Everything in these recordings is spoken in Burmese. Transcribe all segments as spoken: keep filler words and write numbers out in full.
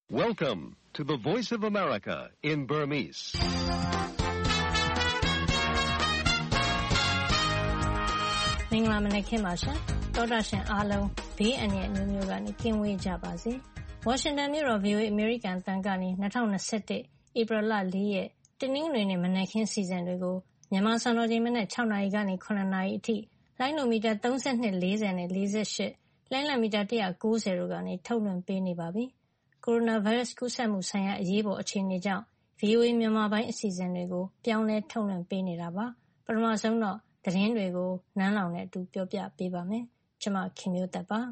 Welcome to the Voice of America in Burmese. ။မင်္ဂလာမနက်ခင်းပါရှင်။သောတာရှင်အားလုံးဘေးအန္တရာယ်မျိုးမျိုးကနေကင်းဝေးကြပါစေ။ဝါရှင်တန်မြို့တော် ဗွီအိုအေ အမေရိကန်အသံကနေ၂၀၂၁ ဧပြီလ၄ရက်တနင်္ဂနွေနေ့မနက်ခင်းစီစဉ်တွေကိုမြန်မာစံတော်ချိန်မနက်၆နာရီကနေ၇နာရီအထိလိုင်းနိုမီတာ၃၂၄၀နဲ့၄၈လိုင်းလံမီတာ၁၉၀တို့ကနေထုတ်လွှင့်ပေးနေပါပြီ။ကိုရိုနာဗိုင်းရပ်စ်ကူးစက်မှုဆိုင်ရာအရေးပေါ်အခြေအနေကြောင့် ဗွီအိုအေ မြန်မာပိုင်းအစီအစဉ်တွေကိုပြောင်းလဲထုတ်လွှင့်ပေးနေတာပါ။ပထမဆုံးတော့သတင်းတွေကိုနန်းလောင်နဲ့အတူပြောပြပေးပါမယ်။ကျွန်မခင်မျိုးသက်ပါ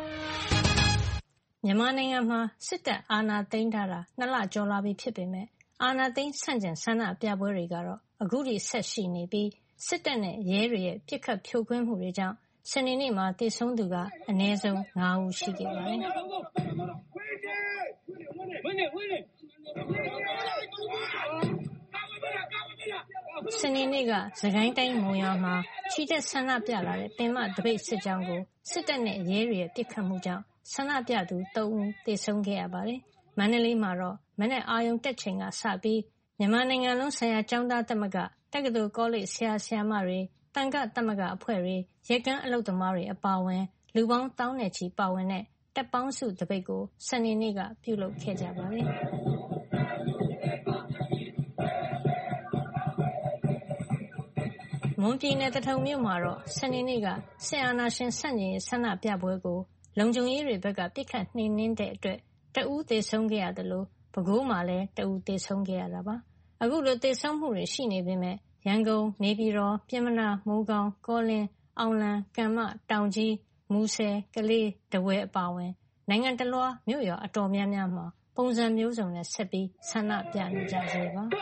။မြန်မာနိုင်ငံမှာစစ်တပ်အာဏာသိမ်းထားတာနှစ်လကျော်လာပြီဖြစ်ပေမဲ့အာဏာသိမ်းဆန့်ကျင်ဆန္ဒပြပွဲတွေကတော့အခုထိဆက်ရှိနေပြီးစစ်တပ်နဲ့ရဲတွေရဲ့ပစ်ခတ်ဖြိုခွင်းမှုတွေကြောင့်စနေနေ့မှာသေဆုံးသူကအနည်းဆုံး၅ဦးရှိခဲ့ပါတယ်။စနေနေ့ကစစ်ကိုင်းတိုင်းမုံရွာမှာချီတက်ဆန္ဒပြလာတဲ့ပင်မသပိတ်စစ်ကြောင်းကိုစစ်တပ်နဲ့ရဲတွေရဲ့ပစ်ခတ်မှုကြောင့်ဆန္ဒပြသူ၃ဦးသေဆုံးခဲ့ရပါတယ်။မန္တလေးမှာတော့မနက်အာရုံတက်ချိန်ကစပြီးမြန်မာနိုင်ငံလုံးဆိုင်ရာကျောင်းသားသမဂ္ဂတက္ကသိုလ်ကောလိပ်ဆရာဆရာမတွေသံဃသမဂ္ဂအဖွဲ့တွေရက်ကွန်းအလုပ်သမားတွေအပါအဝင်လူပေါင်းသောင်းနဲ့ချီပါဝင်တဲ့တပ်ပေါင်းစုသပိတ်ကိုစနေနေ့ကပြုလုပ်ခဲ့ကြပါတယ်။မွန်ပြည်နယ်သထုံမြို့မှာတော့စနေနေ့ကစစ်အာဏာရှင်ဆန့်ကျင်ရေးဆန္ဒပြပွဲကိုလုံခြုံရေးတွေဘက်ကပစ်ခတ်နှိမ်နင်းတဲ့အတွက်တဦးသေဆုံးခဲ့ရသလိုပဲခူးမှာလည်းတဦးသေဆုံးခဲ့ရတာပါ။အခုလိုသေဆုံးမှုတွေရှိနေပေမဲ့ရန်ကုန်၊နေပြည်တော်၊ပျဉ်းမနာ၊မိုးကောင်း၊ကောလင်း၊အောင်လံ၊ကံမ၊တောင်ကြီး၊မူဆယ်၊ကလေး၊ထားဝယ်အပါအဝင်နိုင်ငံတလွှားမြို့ရွာအတော်များများမှာပုံစံမျိုးစုံနဲ့ဆက်ပြီးဆန္ဒပြနေကြဆဲပါ။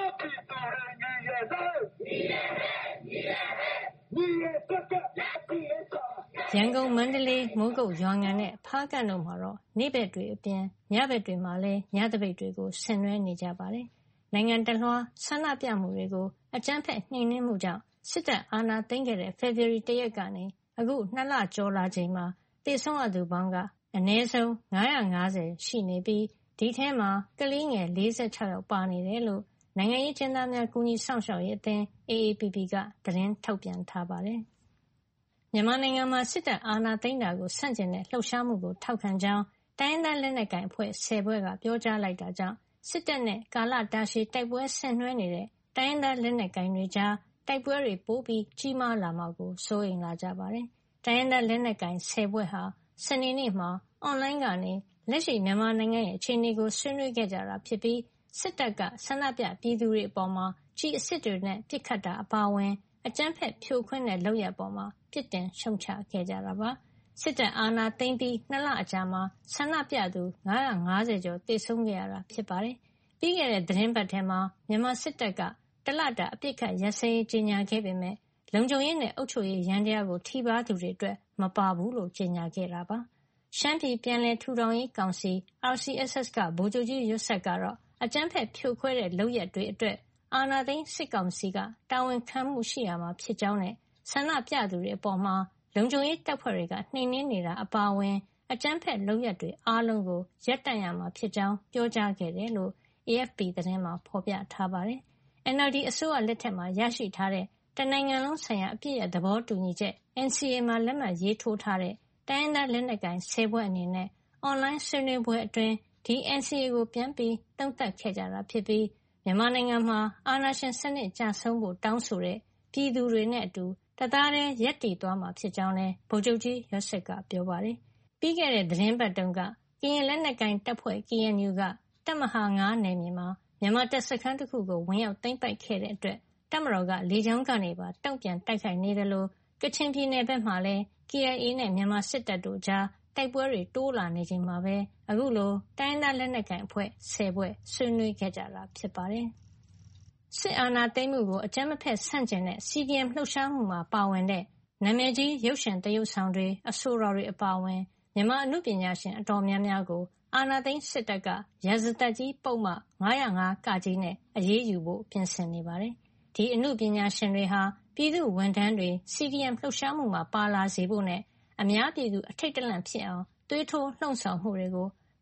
ရန်ကုန်၊မန္တလေး၊မိုးကုတ်၊ရွာငံနဲ့ဖားကန့်တို့မှာတော့နေ့ဘက်တွေအပြင်ညဘက်တွေမှာလည်းညသပိတ်တွေကိုဆင်နွှဲနေကြပါတယ်။နိုင်ငံတလွှားဆန္ဒပြမှုတွေကိုအကြမ်းဖက်နှိမ်နင်းမှုကြောင့်စစ်တပ်အာဏာသိမ်းခဲ့တဲ့ဖေဖေါ်ဝါရီလ၁ရက်ကနေအခုနှစ်လကျော်လာချိန်မှာသေဆုံးရသူပေါင်းကအနည်းဆုံး၅၅၀ရှိနေပြီးဒီထဲမှာကလေးငယ်၄၆ယောက်ပါနေတယ်လို့နိုင်ငံရေးအကျဉ်းသားများကူညီစောင့်ရှောက်ရေးအသင်း အေအေပီပီ ကသတင်းထုတ်ပြန်ထားပါတယ်။မြန်မာနိုင်ငံမှာစစ်တပ်အာဏာသိမ်းတာကိုဆန့်ကျင်တဲ့လှုပ်ရှားမှုကိုထောက်ခံကြောင်းတိုင်းရင်းသားလက်နက်ကိုင်အဖွဲ့၁၀ဖွဲ့ကပြောကြားလိုက်တာကြောင့်စစ်တပ်နဲ့ကာလတာရှည်တိုက်ပွဲဆင်နွှဲနေတဲ့တိုင်းရင်းသားလက်နက်ကိုင်တွေကြားတိုက်ပွဲတွေပိုပြီးကြီးမားလာမှာကိုစိုးရိမ်လာကြပါတယ်။တိုင်းရင်းသားလက်နက်ကိုင်၁၀ဖွဲ့ဟာစနေနေ့မှာအွန်လိုင်းကနေလက်ရှိမြန်မာနိုင်ငံရဲ့အခြေအနေကိုဆွေးနွေးခဲ့ကြတာဖြစ်ပြီးစစ်တပ်ကဆန္ဒပြပြည်သူတွေအပေါ်မှာကျည်အစစ်တွေနဲ့ပစ်ခတ်တာအပါအဝင်အကြမ်းဖက်ဖြိုခွင်းတဲ့လုပ်ရပ်အပေါ်မှာပြစ်တင်ရှုတ်ချခဲ့ကြတာပါ။စစ်တပ်အာဏာသိမ်းပြီးနှစ်လအကြာမှာဆန္ဒပြသူ၅၅၀ကျော်သေဆုံးခဲ့ရတာဖြစ်ပါတယ်။ပြီးခဲ့တဲ့သီတင်းပတ်ထဲမှာမြန်မာစစ်တပ်ကတလတာအပစ်အခတ်ရပ်စဲရေးကြေညာခဲ့ပေမဲ့လုံခြုံရေးနဲ့အုပ်ချုပ်ရေးယန္တရားကိုထိပါးသူတွေအတွက်မပါဘူးလို့ကြေညာခဲ့တာပါ။ရှမ်းပြည်ပြန်လည်ထူထောင်ရေးကောင်စီ အာရ်စီအက်စ်အက်စ် ကဗိုလ်ချုပ်ကြီးရွတ်ဆတ်ကတော့အကြမ်းဖက်ဖြိုခွဲတဲ့လုပ်ရပ်တွေအတွက်အာဏာသိမ်းစစ်ကောင်စီကတာဝန်ခံမှုရှိရမှာဖြစ်ကြောင်းနဲ့ဆန္ဒပြသူတွေအပေါ်မှာလုံခြုံရေးတပ်ဖွဲ့တွေကနှိမ်နင်းနေတာအပါအဝင်အကြမ်းဖက်လုပ်ရပ်တွေအားလုံးကိုရပ်တန့်ရမှာဖြစ်ကြောင်းပြောကြားခဲ့တယ်လို့ အေအက်ဖ်ပီ သတင်းမှာဖော်ပြထားပါတယ်။ အန်အယ်လ်ဒီ အစိုးရလက်ထက်မှာရရှိထားတဲ့တနိုင်ငံလုံးဆိုင်ရာအပစ်ရပ်သဘောတူညီချက် အန်စီအေ မှာလက်မှတ်ရေးထိုးထားတဲ့တိုင်းရင်းသားလက်နက်ကိုင်၁၀ဖွဲ့အနေနဲ့အွန်လိုင်းဆွေးနွေးပွဲအတွင်းဒီ အန်စီအေ ကိုပြန်ပြီးသုံးသပ်ခဲ့ကြတာဖြစ်ပြီးမြန်မာနိုင်ငံမှာအာဏာရှင်စနစ်ကျဆုံးဖို့တောင်းဆိုတဲ့ပြည်သူတွေနဲ့အတူတသားတည်းရပ်တည်သွားမှာဖြစ်ကြောင်းလည်းဗိုလ်ချုပ်ကြီးရွတ်ဆတ်ကပြောပါတယ်။ပြီးခဲ့တဲ့သီတင်းပတ်တုန်းကကရင်လက်နက်ကိုင်တပ်ဖွဲ့ ကေအန်ယူ ကတပ်မဟာ၅နယ်မြေမှာမြန်မာတပ်စခန်းတစ်ခုကိုဝင်ရောက်သိမ်းပိုက်ခဲ့တဲ့အတွက်တပ်မတော်ကလေကြောင်းကနေပါတုံ့ပြန်တိုက်ခိုက်နေတယ်လို့ကချင်ပြည်နယ်ဘက်မှာလည်း ကေအိုင်အေ နဲ့မြန်မာစစ်တပ်တို့ကြားတိုက်ပွဲတွေတိုးလာနေချိန်မှာပဲအခုလိုတိုင်းရင်းသားလက်နက်ကိုင်အဖွဲ့၁၀ဖွဲ့ဆွေးနွေးခဲ့ကြတာဖြစ်ပါတယ်။စစ်အာဏာသိမ်းမှုကိုအကြမ်းမဖက်ဆန့်ကျင်တဲ့ စီဒီအမ် လှုပ်ရှားမှုမှာပါဝင်တဲ့နာမည်ကြီးရုပ်ရှင်သရုပ်ဆောင်တွေအဆိုတော်တွေအပါအဝင်မြန်မာအနုပညာရှင်အတော်များများကိုအာဏာသိမ်းစစ်တပ်ကရာဇသတ်ကြီးပုဒ်မ၅၀၅-ကနဲ့အရေးယူဖို့ပြင်ဆင်နေပါတယ်။ဒီအနုပညာရှင်တွေဟာပြည်သူ့ဝန်ထမ်းတွေ စီဒီအမ် လှုပ်ရှားမှုမှာပါလာစေဖို့နဲ့အများပြည်သူအထိတ်တလန့်ဖြစ်အောင်သွေးထိုးလှုံ့ဆော်မှုတွေကို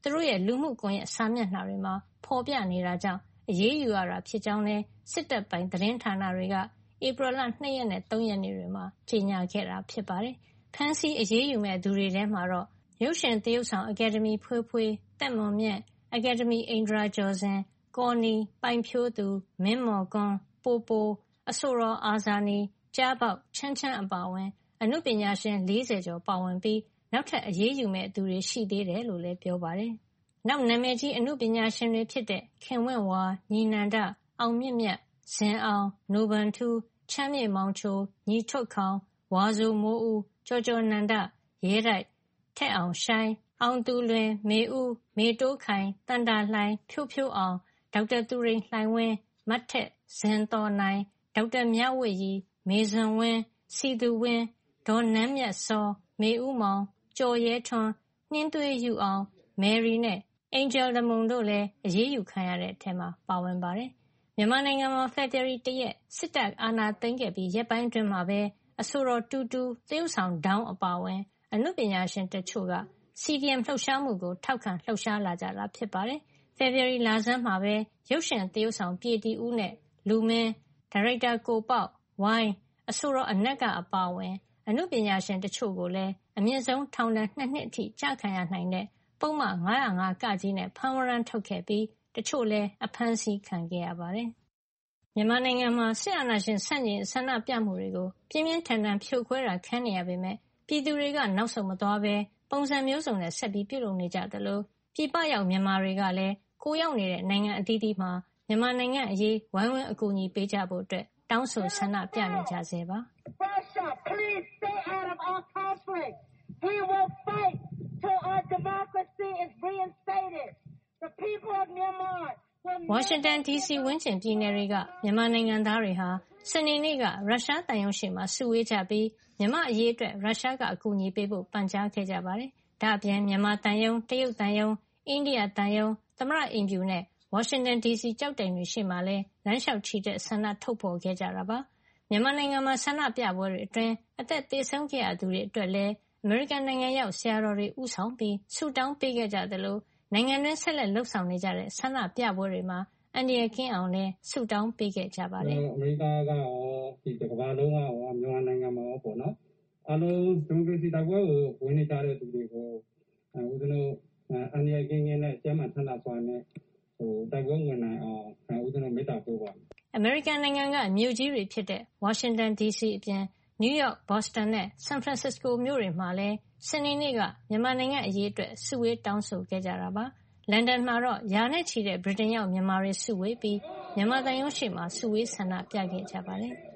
သူတို့ရဲ့လူမှုကွန်ရက်စာမျက်နှာတွေမှာဖော်ပြနေတာကြောင့်အရေးယူရတာဖြစ်ကြောင်းလည်းစစ်တပ်ပိုင်သတင်းဌာနတွေကဧပြီလ၂ရက်နဲ့၃ရက်နေ့တွေမှာကြေညာခဲ့တာဖြစ်ပါတယ်။ဖမ်းဆီးအရေးယူမဲ့သူတွေထဲမှာတော့ရုပ်ရှင်သရုပ်ဆောင်အကယ်ဒမီဖွေးဖွေး၊သက်မွန်မြတ်၊အကယ်ဒမီအိန္ဒြာကျော်ဇင်၊ကော်နီ၊ပိုင်ဖြိုးသူ၊မင်းမော်ကွန်း၊ပိုပို၊အဆိုတော်အာဇာနည်၊ကျားပေါက်၊ချမ်းချမ်းအပါအဝင်အနုပညာရှင်၄၀ကျော်ပါဝင်ပြီးနောက်ထပ်အရေးယူမဲ့သူတွေရှိသေးတယ်လို့လည်းပြောပါတယ်။နောက်နာမည်ကြီးအနုပညာရှင်တွေဖြစ်တဲ့ခင်ဝင့်ဝါ၊ညီနန္ဒ၊အောင်မြင့်မြတ်၊ဇင်အောင်၊နိုဘန်ထူး၊ချမ်းမြေ့မောင်ချို၊ညီထွဋ်ခေါင်၊ဝါဆိုမိုးဦး၊ကျော်ကျော်နန္ဒ၊ရဲတိုက်၊ထက်အောင်ရှိုင်း၊အောင်သူလွင်၊မေဦး၊မေတိုးခိုင်၊သန္တာလှိုင်၊ဖြိုးဖြိုးအောင်၊ဒေါက်တာသူရိန်လှိုင်ဝင်း၊မတ်ထက်၊ဇင်သော်နိုင်၊ဒေါက်တာမြဝတ်ရီ၊မေဇွန်ဝင်း၊စည်သူဝင်း၊ဒေါ်နန်းမြတ်စော၊မေဦးမောင်၊ကျော်ရဲထွန်း၊နှင်းသွေးယုအောင်၊မယ်ရီနဲ့အင်ဂျယ်လမုန်တို့လည်းအရေးယူခံရတဲ့အထဲမှာပါဝင်ပါတယ်။မြန်မာနိုင်ငံမှာဖေဖေါ်ဝါရီလ၁ရက်စစ်တပ်အာဏာသိမ်းခဲ့ပြီးရက်ပိုင်းအတွင်းမှာပဲအဆိုတော်တူတူ၊သရုပ်ဆောင်ဒေါင်းအပါအဝင်အနုပညာရှင်တချို့က စီဒီအမ် လှုပ်ရှားမှုကိုထောက်ခံလှုပ်ရှားလာကြတာဖြစ်ပါတယ်။ဖေဖေါ်ဝါရီလဆန်းမှာပဲရုပ်ရှင်သရုပ်ဆောင်ပြေတီဦးနဲ့လူမင်း၊ဒါရိုက်တာကိုပေါက်၊ဝိုင်း၊အဆိုတော်အနက်ကအပါအဝင်အနုပညာရှင်တချို့ကိုလည်းအမြင့်ဆုံးထောင်ဒဏ်၂နှစ်အထိကျခံရနိုင်တဲ့ပုဒ်မ၅၀၅-ကနဲ့ဖမ်းဝရမ်းထုတ်ခဲ့ပြီးတချို့လည်းအဖမ်းဆီးခံခဲ့ရပါတယ်။မြန်မာနိုင်ငံမှာစစ်အာဏာရှင်ဆန့်ကျင်ရေးဆန္ဒပြမှုတွေကိုပြင်းပြင်းထန်ထန်ဖြိုခွဲတာခံနေရပေမယ့်ပြည်သူတွေကနောက်ဆုတ်မသွားဘဲပုံစံမျိုးစုံနဲ့ဆက်ပြီးပြုလုပ်နေကြသလိုပြည်ပရောက်မြန်မာတွေကလည်းကိုယ်ရောက်နေတဲ့နိုင်ငံအသီးသီးမှာမြန်မာနိုင်ငံအရေးဝိုင်းဝန်းအကူအညီပေးကြဖို့အတွက်တောင်းဆိုဆန္ဒပြနေကြဆဲပါ။ Russia, please stay out of our conflict. We will fight till our democracy is reinstated. The people of Myanmar ဝါရှင်တန်ဒီစီဝန်းကျင်ပြည်နယ်တွေကမြန်မာနိုင်ငံသားတွေဟာစနေနေ့ကရုရှားသံရုံးရှေ့မှာစုဝေးကြပြီးမြန်မာအရေးအတွက်ရုရှားကအကူအညီပေးဖို့ပန်ကြားခဲ့ကြပါတယ်။ဒါ့အပြင်မြန်မာသံရုံး၊တရုတ်သံရုံး၊အိန္ဒိယသံရုံး၊သမ္မတအိမ်ဖြူနဲ့ဝါရှင်တန်ဒီစီကျောက်တိုင်တွေရှေ့မှာလည်းလမ်းလျှောက်ချီတက်ဆန္ဒထုတ်ဖေါ်ခဲ့ကြတာပါ။မြန်မာနိုင်ငံမှာဆန္ဒပြပွဲတွေအတွင်းအသက်သေဆုံးခဲ့ရသူတွေအတွက်လည်းအမေရိကန်နိုင်ငံရောက်ဆရာတော်တွေဦးဆောင်ပြီးဆုတောင်းပေးခဲ့ကြသလိုနိုင်ငံတွင်းဆက်လက်လှုပ်ဆောင်နေကြတဲ့ဆန္ဒပြပွဲတွေမှာအန္တရာယ်ကင်းအောင်လည်းဆုတောင်းပေးခဲ့ကြပါတယ်။အမေရိကန်ကရောဒီကမ္ဘာလုံးကရောမြန်မာနိုင်ငံမှာရောပေါ့နော်အားလုံးဒီမိုကရေစီတိုက်ပွဲကိုဝင်နေကြတဲ့သူတွေကိုဦးဇင်းတို့အန္တရာယ်ကင်းကင်းနဲ့ကျန်းမာချမ်းသာစွာနဲ့ဟိုတိုက်ပွဲဝင်နိုင်အောင်ဦးဇင်းတို့မေတ္တာပို့ပါမယ်။အမေရိကန်နိုင်ငံကမြို့ကြီးတွေဖြစ်တဲ့ဝါရှင်တန်ဒီစီအပြင်နယူးယောက်၊ဘော့စတန်နဲ့ဆန်ဖရန်စစ္စကိုမြို့တွေမှာလည်းစနေနေ့ကမြန်မာနိုင်ငံအရေးအတွက်စုဝေးတောင်းဆိုခဲ့ကြတာပါ။လန်ဒန်မှာတော့ရာနဲ့ချီတဲ့ဗြိတိန်ရောက်မြန်မာတွေစုဝေးပြီးမြန်မာသံရုံးရှေ့မှာစုဝေးဆန္ဒပြခဲ့ကြပါတယ်။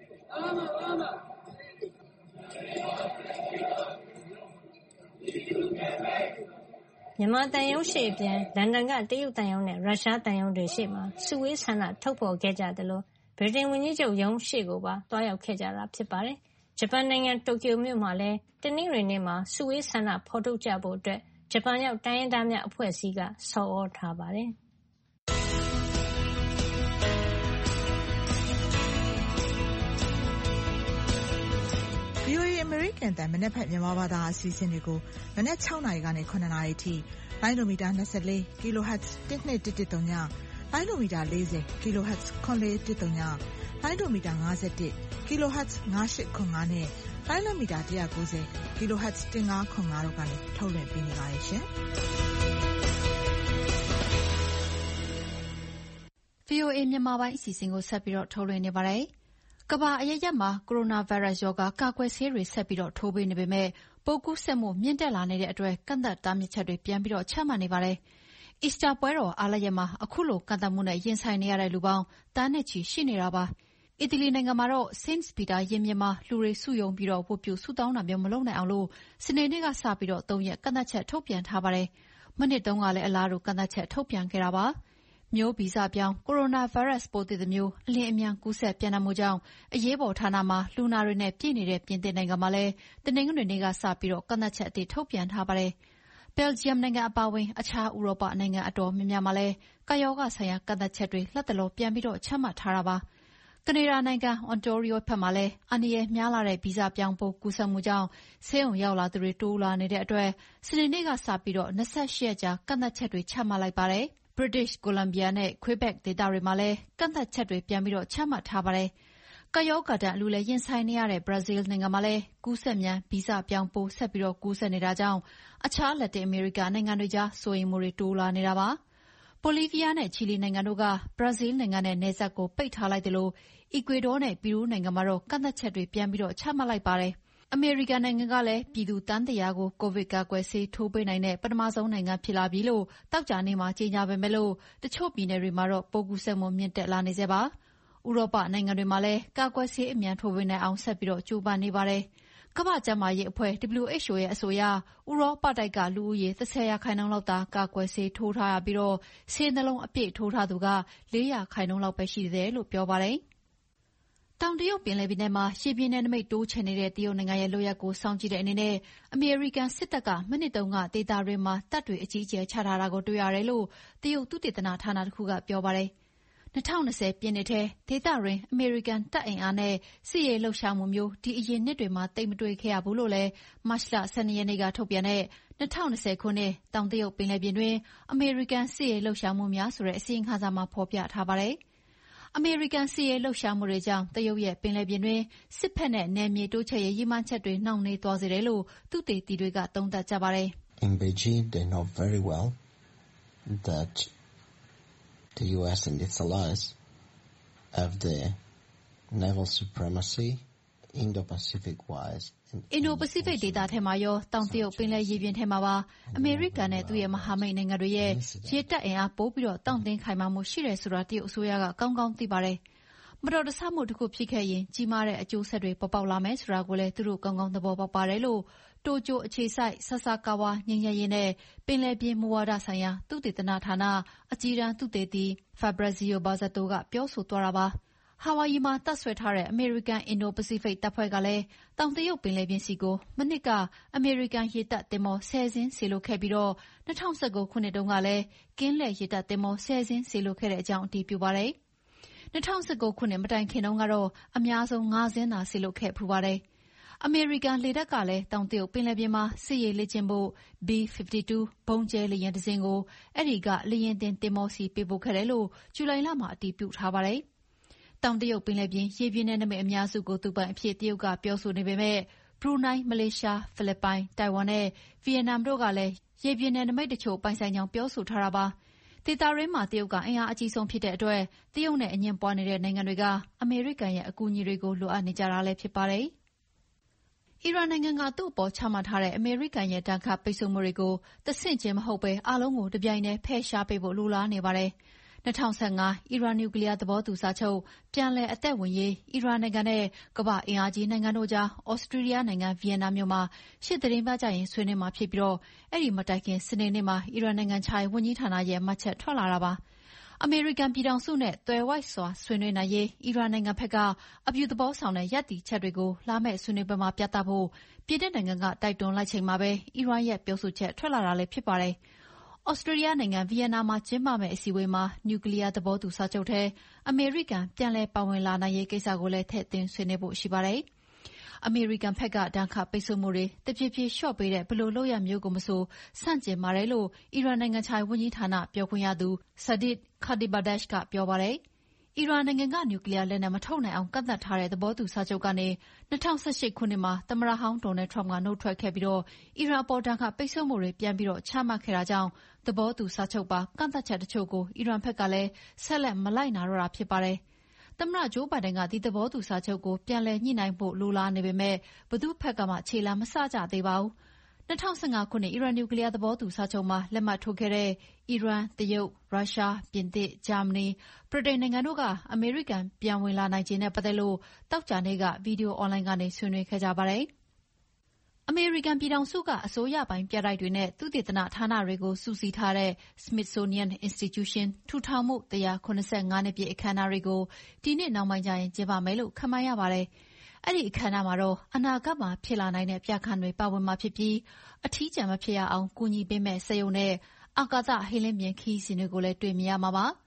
မြန်မာသံရုံးရှေ့အပြင်လန်ဒန်ကတရုတ်သံရုံးနဲ့ရုရှားသံရုံးတွေရှေ့မှာစုဝေးဆန္ဒထုတ်ဖေါ်ခဲ့ကြသလိုဗြိတိန်ဝန်ကြီးချုပ်ရုံးရှေ့ကိုပါသွားရောက်ခဲ့ကြတာဖြစ်ပါတယ်။ဂျပန်နိုင်ငံတိုကျိုမြို့မှာလည်းတနင်္ဂနွေနေ့မှာစုဝေးဆန္ဒဖေါ်ထုတ်ကြဖို့အတွက်ဂျပန်ရောက်တိုင်းရင်းသားများအဖွဲ့အစည်းကဆော်သြထားပါတယ်။ဗွီအိုအေ အမေရိကန်အသံမနက်ဖြန်မြန်မာဘာသာအစီအစဉ်တွေကိုမနက်၆နာရီကနေ၇နာရီအထိလိုင်းဒိုမီတာ၂၄ kilohertz တစ်၂တစ်တစ်သုံးညလိုင်းဒိုမီတာ၄၀ kilohertz ခွန်လေးတစ်သုံးညလိုင်းဒိုမီတာ၅၁ kilohertz ၅၈ခွန်၅နဲ့လိုင်းဒိုမီတာ၁၉၀ kilohertz ၁၅ခွန်၅တို့ကနေထုတ်လွှင့်ပေးနေပါတယ်ရှင်။ဗွီအိုအေ မြန်မာပိုင်းအစီအစဉ်ကိုဆက်ပြီးတော့ထုတ်လွှင့်နေပါတယ်။ကမ္ဘာအရပ်ရပ်မှာကိုရိုနာဗိုင်းရပ်စ်ရောဂါကာကွယ်ဆေးတွေဆက်ပြီးတော့ထိုးပေးနေပေမဲ့ပိုးကူးစက်မှုမြင့်တက်လာနေတဲ့အတွက်ကန့်သတ်တားမြစ်ချက်တွေပြန်ပြီးတော့ချမှတ်နေပါတယ်။အီစတာပွဲတော်အားလပ်ရက်မှာအခုလိုကန့်သတ်မှုနဲ့ရင်ဆိုင်နေရတဲ့လူပေါင်းတန်းနဲ့ချီရှိနေတာပါ။အီတလီနိုင်ငံမှာတော့ Saint Peter ရင်ပြင်မှာလူတွေစုရုံပြီးတော့ဝတ်ပြုဆုတောင်းတာမျိုးမလုပ်နိုင်အောင်လို့စနေနေ့ကစပြီးတော့သုံးရက်ကန့်သတ်ချက်ထုတ်ပြန်ထားပါတယ်။မနှစ်တုန်းကလည်းအလားတူကန့်သတ်ချက်ထုတ်ပြန်ခဲ့တာပါ။မျိုးဗီဇပြောင်းကိုရိုနာဗိုင်းရပ်စ်ပိုးသစ်တစ်မျိုးအလျင်အမြန်ကူးစက်ပြန့်နှံ့မှုကြောင့်အရေးပေါ်ဌာနမှာလူနာတွေနဲ့ပြည့်နေတဲ့ပြင်သစ်နိုင်ငံမှာလည်းတနင်္ဂနွေနေ့ကစပြီးတော့ကန့်သတ်ချက်အသစ်ထုတ်ပြန်ထားပါတယ်။ဘယ်လ်ဂျီယမ်နိုင်ငံအပါအဝင်အခြားဥရောပနိုင်ငံအတော်များများမှာလည်းကာရောဂါဆိုင်ရာကန့်သတ်ချက်တွေလက်တလောပြန်ပြီးတော့ချမှတ်ထားတာပါ။ကနေဒါနိုင်ငံအွန်တိုရီယိုဘက်မှာလည်းအန္တရာယ်များလာတဲ့ဗီဇပြောင်းပိုးကူးစက်မှုကြောင့်ဆေးရုံရောက်လာသူတွေတိုးလာနေတဲ့အတွက်စနေနေ့ကစပြီး၂၈ရက်ကြာကန့်သတ်ချက်တွေချမှတ်လိုက်ပါတယ်။ British Columbia နဲ့ Quebec ဒေသတွေမှာလည်းကန့်သတ်ချက်တွေပြန်ပြီးချမှတ်ထားပါတယ်။ကပ်ရောဂါဒဏ်အလူးလည်းရင်ဆိုင်နေရတဲ့ဘရာဇီးလ်နိုင်ငံမှာလည်းကူးစက်မြန်ဗီဇပြောင်းပိုးဆက်ပြီးကူးစက်နေတာကြောင့်အခြားလက်တင်အမေရိကနိုင်ငံတွေကြားစိုးရိမ်မှုတွေတိုးလာနေတာပါ။ဘိုလီးဗီးယားနဲ့ချီလီနိုင်ငံတို့ကဘရာဇီးလ်နိုင်ငံနဲ့နယ်စပ်ကိုပိတ်ထားလိုက်သလိုအီကွေဒေါနဲ့ပီရူးနိုင်ငံမှာတော့ကန့်သတ်ချက်တွေပြန်ပြီးချမှတ်လိုက်ပါတယ်။အမေရိကန်နိုင်ငံကလည်းပြည်သူသန်းတရာကိုကိုဗစ်ကာကွယ်ဆေးထိုးပေးနိုင်တဲ့ပထမဆုံးနိုင်ငံဖြစ်လာပြီလို့သောကြာနေ့မှာကြေညာပေမဲ့တချို့ပြည်နယ်တွေမှာတော့ပိုးကူးစက်မှုမြင့်တက်လာနေဆဲပါ။ဥရောပနိုင်ငံတွေမှာလည်းကာကွယ်ဆေးအမြန်ထိုးပေးနိုင်အောင်ဆက်ပြီးကြိုးပမ်းနေပါတယ်။ကမ္ဘာ့ကျန်းမာရေးအဖွဲ့ W H O ရဲ့အဆိုအရဥရောပတိုက်ကလူဦးရေ၁၀ရာခိုင်နှုန်းလောက်သာကာကွယ်ဆေးထိုးထားရပြီးဆေးနှလုံးအပြည့်ထိုးထားသူကလေးရာခိုင်နှုန်းလောက်ပဲရှိသေးတယ်လို့ပြောပါတယ်။တောင်တရုတ်ပင်လယ်ပြင်ထဲမှာရေပြင်နယ်နိမိတ်တိုးချဲ့နေတဲ့တရုတ်နိုင်ငံရဲ့လုပ်ရပ်ကိုစောင့်ကြည့်တဲ့အနေနဲ့အမေရိကန်စစ်တပ်ကမနှစ်တုန်းကဒေသတွင်းမှာတပ်တွေအကြီးအကျယ်ချထားတာကိုတွေ့ရတယ်လို့တရုတ်သုတေသနဌာနတစ်ခုကပြောပါတယ်။၂၀၂၀ပြည့်နှစ်ထဲဒေသတွင်းအမေရိကန်တပ်အင်အားနဲ့စစ်ရေးလှုပ်ရှားမှုမျိုးဒီအရင်နှစ်တွေမှာသိပ်မတွေ့ခဲ့ရဘူးလို့လည်းမတ်လ၁၂ရက်နေ့ကထုတ်ပြန်တဲ့၂၀၂၀ခုနှစ်တောင်တရုတ်ပင်လယ်ပြင်တွင်းအမေရိကန်စစ်ရေးလှုပ်ရှားမှုများဆိုတဲ့အစီရင်ခံစာမှာဖော်ပြထားပါတယ်။အမေရိကန်စစ်ရေးလှုပ်ရှားမှုတွေကြောင့်တရုတ်ရဲ့ပင်လယ်ပြင်တွင်းစစ်ဖက်နဲ့နယ်မြေတိုးချဲ့ရေးရည်မှန်းချက်တွေနှောင့်နှေးသွားစေတယ်လို့သုတေသီတွေကသုံးသပ်ကြပါတယ်။ In Beijing, they know very well that the U S and its allies have the naval supremacy Indo-Pacific wise. အင်ဒိုပစိဖိတ်ဒေသထဲမှာရောတောင်တရုတ်ပင်လယ်ရေပြင်ထဲမှာပါအမေရိကန်နဲ့သူ့ရဲ့မဟာမိတ်နိုင်ငံတွေရဲ့ရေတပ်အင်အားပိုပြီးတောင့်တင်းခိုင်မာမှုရှိတယ်ဆိုတာတရုတ်အစိုးရကကောင်းကောင်းသိပါတယ်။မတော်တဆမှုတစ်ခုဖြစ်ခဲ့ရင်ကြီးမားတဲ့အကျိုးဆက်တွေပေါ်ပေါက်လာမယ်ဆိုတာကိုလည်းသူတို့ကောင်းကောင်းသဘောပေါက်ပါတယ်လို့တိုကျိုအခြေစိုက်ဆာဆာကာဝါငြိမ်းချမ်းရေးနဲ့ပင်လယ်ပြင်မူဝါဒဆိုင်ရာသုတေသနဌာနအကြီးတန်းသုတေသီ Fabrizio Bozzato ကပြောဆိုသွားတာပါ။ဟာဝိုင်ယီမှာတပ်ဆွဲထားတဲ့အမေရိကန်အင်ဒိုပစိဖိတ်တပ်ဖွဲ့ကလည်းတောင်တရုတ်ပင်လယ်ပြင်စီကိုမနှစ်ကအမေရိကန်ရေတပ်သင်္ဘောဆယ်စင်းစေလွှတ်ခဲ့ပြီး၂၀၁၉ခုနှစ်တုန်းကလည်းကင်းလှည့်ရေတပ်သင်္ဘောဆယ်စင်းစေလွှတ်ခဲ့တဲ့အကြောင်းအတည်ပြုပါတယ်။၂၀၁၉ခုနှစ်မတိုင်ခင်တုန်းကတော့အများဆုံးငါးစင်းသာစေလွှတ်ခဲ့ဖူးပါတယ်။အမေရိကန်လေတပ်ကလည်းတောင်တရုတ်ပင်လယ်ပြင်မှာစစ်ရေးလေ့ကျင့်ဖို့ B fifty-two ဗုံးကျဲလေယာဉ်တစ်စင်းကိုအဲဒီကလေယာဉ်တင်သင်္ဘောစီပေးပို့ခဲ့တယ်လို့ဇူလိုင်လမှာအတည်ပြုထားပါတယ်။တောင်တရုတ်ပင်လယ်ပြင်ရေပြင်နယ်နိမိတ်အများစုကိုသူပိုင်အဖြစ်တရုတ်ကပြောဆိုနေပေမဲ့ဘရူနိုင်း၊မလေးရှား၊ဖိလစ်ပိုင်၊တိုင်ဝမ်နဲ့ဗီယက်နမ်တို့ကလည်းရေပြင်နယ်နိမိတ်တချို့ပိုင်ဆိုင်ကြောင်းပြောဆိုထားတာပါ။ဒေသတွင်းမှာတရုတ်ကအင်အားအကြီးဆုံးဖြစ်တဲ့အတွက်တရုတ်နဲ့အငြင်းပွားနေတဲ့နိုင်ငံတွေကအမေရိကန်ရဲ့အကူအညီတွေကိုလိုအပ်နေကြတာလည်းဖြစ်ပါတယ်။အီရန်နိုင်ငံကသူ့အပေါ်ချမှတ်ထားတဲ့အမေရိကန်ရဲ့ဒဏ်ခတ်ပိတ်ဆို့မှုတွေကိုတဆင့်ချင်းမဟုတ်ဘဲအားလုံးကိုတပြိုင်တည်းဖယ်ရှားပေးဖို့လိုလားနေပါတယ်။၂၀၁၅အီရန်နျူကလီးယားသဘောတူစာချုပ်ပြန်လည်အသက်ဝင်ရေးအီရန်နိုင်ငံနဲ့ကမ္ဘာ့အင်အားကြီးနိုင်ငံတို့ကြားဩစတြေးလျနိုင်ငံဗီယက်နမ်မြို့မှာရှေ့သီတင်းပတ်ကျရင်ဆွေးနွေးမှာဖြစ်ပြီးအဲဒီမတိုင်ခင်စနေနေ့မှာအီရန်နိုင်ငံခြားရေးဝန်ကြီးဌာနရဲ့မှတ်ချက်ထွက်လာတာပါ။အမေရိကန်ပြည်ထောင်စုနဲ့သွယ်ဝိုက်စွာဆွေးနွေးနိုင်ရေးအီရန်နိုင်ငံဘက်ကအပြုသဘောဆောင်တဲ့ရပ်တည်ချက်တွေကိုလာမယ့်ဆွေးနွေးပွဲမှာပြသဖို့ပြည်ထောင်နိုင်ငံကတိုက်တွန်းလိုက်ချိန်မှာပဲအီရန်ရဲ့ပြောဆိုချက်ထွက်လာတာလည်းဖြစ်ပါတယ်။ဩစတြေးလျနိုင်ငံဗီယက်နမ်မှာကျင်းပမယ့်အစည်းအဝေးမှာနျူကလီးယားသဘောတူစာချုပ်ထဲအမေရိကန်ပြန်လည်ပါဝင်လာနိုင်ရေးကိစ္စကိုလည်းထည့်သွင်းဆွေးနွေးဖို့ရှိပါတယ်။အမေရိကန်ဘက်ကဒဏ်ခတ်ပိတ်ဆို့မှုတွေတဖြည်းဖြည်းလျှော့ပေးတဲ့ဘယ်လိုလုပ်ရပ်မျိုးကိုမဆိုဆန့်ကျင်ပါတယ်လို့အီရန်နိုင်ငံခြားရေးဝန်ကြီးဌာနပြောခွင့်ရသူ Sadegh Khatibzadeh ကပြောပါတယ်။အီရန်နိုင်ငံကနျူကလီးယားလက်နက်မထုတ်နိုင်အောင်ကန့်သတ်ထားတဲ့သဘောတူစာချုပ်ကနေ၂၀၁၈ခုနှစ်မှာသမ္မတဟောင်းဒေါ်နယ်ထရမ့်ကနုတ်ထွက်ခဲ့ပြီးအီရန်အပေါ်ဒဏ်ခတ်ပိတ်ဆို့မှုတွေပြန်ပြီးချမှတ်ခဲ့တာကြောင့်သဘောတူစာချုပ်ပါကန့်သတ်ချက်တချို့ကိုအီရန်ဘက်ကလည်းဆက်လက်မလိုက်နာတော့တာဖြစ်ပါတယ်။သမ္မတဂျိုးဘိုင်ဒန်ကဒီသဘောတူစာချုပ်ကိုပြန်လည်ညှိနှိုင်းဖို့လိုလားနေပေမဲ့ဘယ်သူ့ဘက်ကမှခြေလှမ်းမစကြသေးပါဘူး။၂၀၁၅ခုနှစ်အီရန်နျူကလီးယားသဘောတူစာချုပ်မှာလက်မှတ်ထိုးခဲ့တဲ့အီရန်၊တရုတ်၊ရုရှား၊ပြင်သစ်၊ဂျာမနီ၊ဗြိတိန်နိုင်ငံတို့ကအမေရိကန်ပြန်ဝင်လာနိုင်ခြေနဲ့ပတ်သက်လို့သောကြာနေ့ကဗီဒီယိုအွန်လိုင်းကနေဆွေးနွေးခဲ့ကြပါတယ်။အမေရိကန်ပြည်ထောင်စုကအစိုးရပိုင်ပြတိုက်တွေနဲ့သုတေသနဌာနတွေကိုစုစည်းထားတဲ့ Smithsonian Institution ထူထောင်မှု၁၇၅နှစ်ပြည့်အခမ်းအနားတွေကိုဒီနှစ်နှောင်းပိုင်းကျရင်ကျင်းပမယ်လို့ခန့်မှန်းရပါတယ်။အဲဒီအခမ်းအနားမှာတော့အနာဂတ်မှာဖြစ်လာနိုင်တဲ့ပြခန်းတွေပါဝင်မှာဖြစ်ပြီးအထီးကျန်မဖြစ်ရအောင်ကူညီပေးမယ့်စက်ရုံနဲ့အာကာသဟိလင်းပြင်ခရီးစဉ်တွေကိုလည်းတွေ့မြင်ရမှာပါ။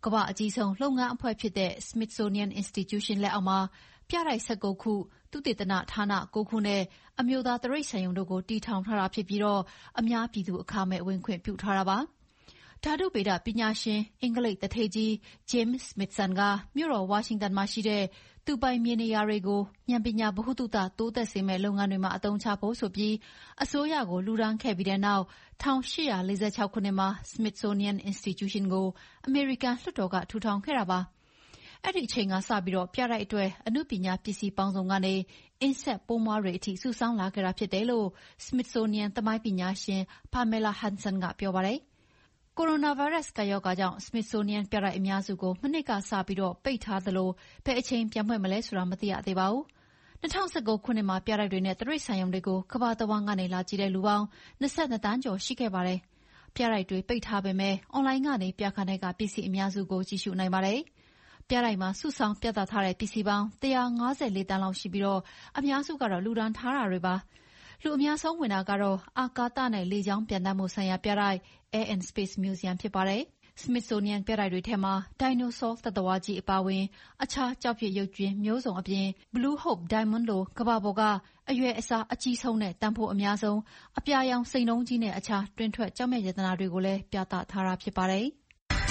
ကမ္ဘာအကြီးဆုံးလုပ်ငန်းအဖွဲ့ဖြစ်တဲ့ Smithsonian Institution လက်အောက်မှာပြတိုက်၁၉ခုသုတေသနဌာန၉ခုနဲ့အမျိုးသားတိရစ္ဆာန်ရုံတို့ကိုတည်ထောင်ထားတာဖြစ်ပြီးတော့အများပြည်သူအခမဲ့ဝင်ခွင့်ပြုထားတာပါဓာတုဗေဒပညာရှင်အင်္ဂလိပ်တထေကြီး James Smithson ကမြို့တော်ဝါရှင်တန်မှာရှိတဲ့သူပိုင်မြေနေရာတွေကိုဉာဏ်ပညာဗဟုသုတတိုးတက်စေမယ့်လုပ်ငန်းတွေမှာအသုံးချဖို့ဆိုပြီးအစိုးရကိုလူဒန်းခဲ့ပြီးတဲ့နောက်၁၈၄၆ခုနှစ်မှာ Smithsonian Institution ကိုအမေရိကန်လွှတ်တော်ကထူထောင်ခဲ့တာပါအဲ့ဒီအချိန်ကစပြီးတော့ပြတိုက်အတွက်အနုပညာပစ္စည်းပေါင်းစုံကနေအင်ဆက်ပိုးမွားတွေအထိစုဆောင်းလာခဲ့တာဖြစ်တယ်လို့ Smithsonian သမိုင်းပညာရှင် Pamela Hanson ကပြောပါတယ်ကိုရိုနာဗိုင်းရပ်စ်ကပ်ရောဂါကြောင့် Smithsonian ပြတိုက်အများစုကိုမနှစ်ကစပြီးတော့ပိတ်ထားသလိုဘယ်အချိန်ပြန်ဖွင့်မလဲဆိုတာမသိရသေးပါဘူး၂၀၁၉ခုနှစ်မှာပြတိုက်တွေနဲ့တိရစ္ဆာန်ရုံတွေကိုကမ္ဘာတဝန်းကနေလာကြည့်တဲ့လူပေါင်း၂၂သန်းကျော်ရှိခဲ့ပါတယ်ပြတိုက်တွေပိတ်ထားပေမဲ့အွန်လိုင်းကနေပြခန်းတဲ့ကပစ္စည်းအများစုကိုကြည့်ရှုနိုင်ပါတယ်ပြတိုက်မှာစုဆောင်ပြသထားတဲ့ပစ္စည်းပေါင်း၁၅၄တန်းလောက်ရှိပြီးတော့အများစုကတော့လူဒန်းထားတာတွေပါလူအများဆုံးဝင်တာကတော့အာကာသနဲ့လေကြောင်းပျံသန်းမှုဆိုင်ရာပြတိုက် Air and Space Museum ဖြစ်ပါတယ်။ Smithsonian ပြတိုက်တွေထဲမှာ Dinosaur သတ္တဝါကြီးအပါအဝင်အခြားကျောက်ဖြစ်ရုပ်ကြွင်းမျိုးစုံအပြင် Blue Hope Diamond လိုကမ္ဘာပေါ်ကအရွယ်အစားအကြီးဆုံးနဲ့တန်ဖိုးအများဆုံးအပြာရောင်စိန်လုံးကြီးနဲ့အခြားတွင်ထွက်ကျောက်မျက်ရတနာတွေကိုလည်းပြသထားတာဖြစ်ပါတယ်။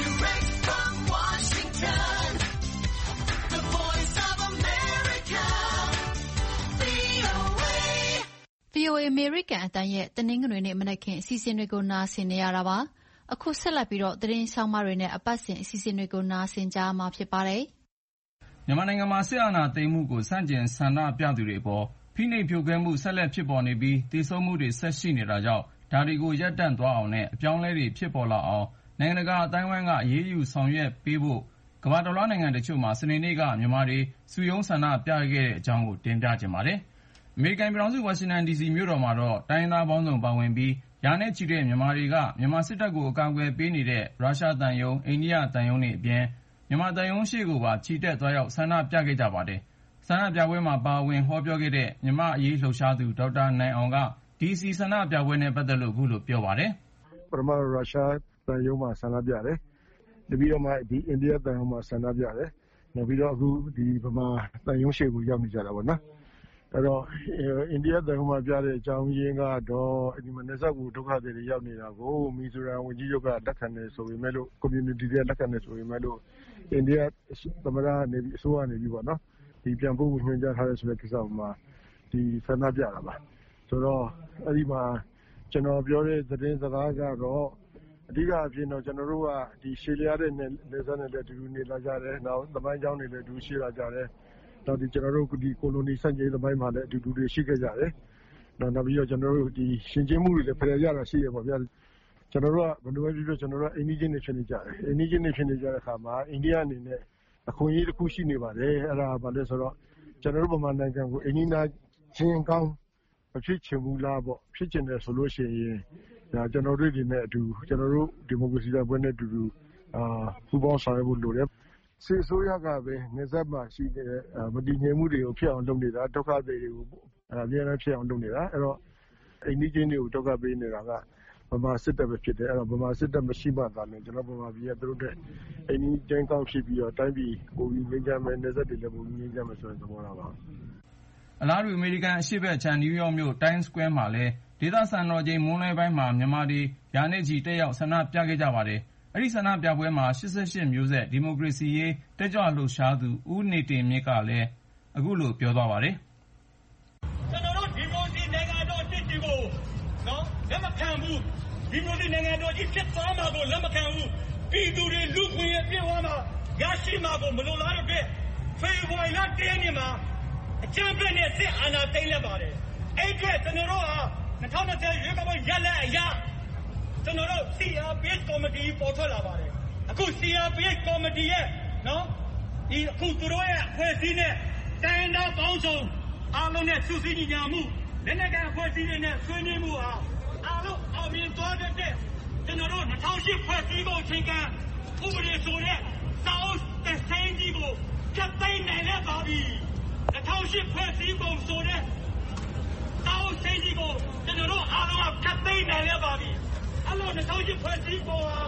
ဗွီအိုအေ အမေရိကန်အသံရဲ့တနင်္ဂနွေနေ့မနက်ခင်းအစီအစဉ်တွေကိုနားဆင်နေရတာပါ။အခုဆက်လက်ပြီးတော့သတင်းဆောင်မတွေနဲ့အပတ်စဉ်အစီအစဉ်တွေကိုနားဆင်ကြမှာဖြစ်ပါတယ်။မြန်မာနိုင်ငံမှာစစ်အာဏာသိမ်းမှုကိုစန့်ကျင်ဆန္ဒပြသူတွေအပေါ်ဖိနှိပ်ဖြိုခွဲမှုဆက်လက်ဖြစ်ပေါ်နေပြီးသေဆုံးမှုတွေဆက်ရှိနေတာကြောင့်ဒါတွေကိုရပ်တန့်သွားအောင်နဲ့အပြောင်းအလဲတွေဖြစ်ပေါ်လာအောင်နိုင်ငံတကာအတိုင်းအဝိုင်းကအရေးယူဆောင်ရွက်ပေးဖို့ကမ္ဘာတော်လှန်နိုင်ငံတချို့မှာစနေနေ့ကမြန်မာတွေစုရုံးဆန္ဒပြခဲ့တဲ့အကြောင်းကိုတင်ပြချင်ပါတယ်။အမေရိကန်ပြည်ထောင်စုဝါရှင်တန်ဒီစီမြို့တော်မှာတော့တိုင်းသားပေါင်းစုံပါဝင်ပြီးရာနဲ့ချီတဲ့မြန်မာတွေကမြန်မာစစ်တပ်ကိုအကာအကွယ်ပေးနေတဲ့ရုရှားသံရုံးအိန္ဒိယသံရုံးတွေအပြင်မြန်မာသံရုံးရှေ့ကိုပါချီတက်သွားရောက်ဆန္ဒပြခဲ့ကြပါတယ်။ဆန္ဒပြပွဲမှာပါဝင်ဟောပြောခဲ့တဲ့မြန်မာအရေးလှုပ်ရှားသူဒေါက်တာနိုင်အောင်ကဒီစီဆန္ဒပြပွဲနဲ့ပတ်သက်လို့အခုလိုပြောပါတယ်။ပထမရုရှားသံရုံးမှာဆန္ဒပြတယ်။ပြီးတော့မှဒီအိန္ဒိယသံရုံးမှာဆန္ဒပြတယ်။နောက်ပြီးတော့အခုဒီဗမာသံရုံးရှေ့ကိုရောက်နေကြတာပေါ့နော်။အဲ့တော့အိန္ဒိယသံရုံးမှာပြတဲ့အကြောင်းရင်းကတော့ဒီမှာနေဆက်ကိုဒုက္ခသည်တွေရောက်နေတာကိုမီဇိုရမ်ဝန်ကြီးချုပ်ကလက်ခံနေဆိုပေမဲ့လို့ community တွေလက်ခံနေဆိုပေမဲ့လို့အိန္ဒိယသမ္မတနေပြီးအစိုးရနေပြီးပေါ့နော်ဒီပြန်ဖို့ညွှန်ကြားထားတဲ့ဆိုတဲ့ကိစ္စမှာဒီဆန္ဒပြတာပါဆိုတော့အဲ့ဒီမှာကျွန်တော်ပြောတဲ့သတင်းစကားကတော့အဓိကအဖြစ်တော့ကျွန်တော်တို့ကဒီရှေလျားတဲ့နေဆက်နဲ့လည်းအတူတူနေလာကြတယ်နောက်သမိုင်းကြောင်းတွေလည်းအတူရှိလာကြတယ်နောက်ဒီကျွန်တော်တို့ဒီကိုလိုနီစံကြေးသမိုင်းမှာလည်းအတူတူတွေရှိခဲ့ကြတယ်နောက်နောက်ပြီးတော့ကျွန်တော်တို့ဒီရှင်ကျင်းမှုတွေလည်းဖယ်ရတာရှိရပါဗျာကျွန်တော်တို့ကဘယ်လိုပဲဖြစ်ဖြစ်ကျွန်တော်တို့အိန္ဒိယနေဖြစ်နေကြတယ်အိန္ဒိယနေဖြစ်နေကြတဲ့အခါမှာအိန္ဒိယအနေနဲ့အခွင့်အရေးတစ်ခုရှိနေပါတယ်အဲ့ဒါဘာလဲဆိုတော့ကျွန်တော်တို့ဗမာနိုင်ငံကိုအိန္ဒိယချင်းကောင်းမဖြစ်ချင်ဘူးလားပေါ့ဖြစ်ချင်တယ်ဆိုလို့ရှိရင်ဒါကျွန်တော်တို့ဒီနဲ့အတူကျွန်တော်တို့ဒီမိုကရေစီပွဲနဲ့အတူတူအာပူးပေါင်းဆောင်ရွက်ဖို့လိုတယ်စစ်အစိုးရကပဲနေဆက်မှာရှိတဲ့မတည်ငြိမ်မှုတွေကိုဖြစ်အောင်လုပ်နေတာဒုက္ခတွေတွေကိုအများအားဖြစ်အောင်လုပ်နေတာအဲ့တော့အိန္ဒိယချင်းတွေကိုဒုက္ခပေးနေတာကဗမာစစ်တပ်ပဲဖြစ်တယ်အဲ့တော့ဗမာစစ်တပ်မရှိမှသာလေကျွန်တော်ဗမာပြည်ကသူတို့တဲ့အိန္ဒိယချင်းကောင်းဖြစ်ပြီးတော့တိုင်းပြည်ကိုပြီးငြိမ်းချမ်းမယ်နေဆက်တွေလည်းပုံငြိမ်းချမ်းမယ်ဆိုတဲ့သဘောထားပါအလားတူအမေရိကန်အရှေ့ဘက်ခြမ်းနယူးယောက်မြို့ Times Square မှာလည်းဒေသစံတော်ချိန်မွန်းလွဲပိုင်းမှာမြန်မာတွေရာနဲ့ချီတက်ရောက်ဆန္ဒပြခဲ့ကြပါတယ်။အဲဒီဆန္ဒပြပွဲမှာရှစ်ဆယ့်ရှစ်မျိုးဆက်ဒီမိုကရေစီရေးတက်ကြွလှုပ်ရှားသူဦးနေတင်မြင့်ကလည်းအခုလိုပြောသွားပါတယ်။ကျွန်တော်တို့ဒီမိုကရေစီနိုင်ငံတော်အစ်တီကိုနော်လက်မခံဘူးဒီမိုကရေစီနိုင်ငံတော်ကြီးဖြစ်သွားမှာကိုလက်မခံဘူးပြည်သူတွေလူခွင့်ရပြည့်ဝမှာရရှိမှာကိုမလိုလားတဲ့အတွက်ဖေဖော်ဝါရီလတရက်နေ့မှာအကြမ်းဖက်နဲ့စစ်အာဏာသိမ်းလိုက်ပါတယ်အဲ့အတွက်ကျွန်တော်တို့ဟာ၂၀၂၀ရွေးကောက်ပွဲရလဒ်အရကျွန်တော်တို့ စီ အာർ ပီ အက်စ် ကော်မတီပေါ်ထွက်လာပါတယ်အခု စီ အာർ ပီ အက်စ် ကော်မတီရဲ့နော်ဒီအခုသူတို့ရဲ့အဖွဲ့အစည်းနဲ့တိုင်းဒေသပေါင်းစုံအားလုံးနဲ့စုစည်းညီညာမှုလက်နက်ကိုင်အဖွဲ့အစည်းတွေနဲ့ဆွေးနွေးမှုဟာအားလုံးအောင်မြင်သွားတဲ့ကျွန်တော်တို့၂၀၀၈ဖွဲ့စည်းပုံအခြေခံဥပဒေဆိုတဲ့စာအုပ်တစ်စိမ်းကြီးကိုဖျက်သိမ်းနိုင်လည်းပါပြီ၂၀၀၈ဖွဲ့စည်းပုံဆိုတဲ့စာအုပ်စိမ်းကြီးကိုကျွန်တော်တို့အားလုံးကဖျက်သိမ်းနိုင်လည်းပါပြီအဲ့လို၂၀၀၈ဖွဲ့စည်းပုံဟာဖ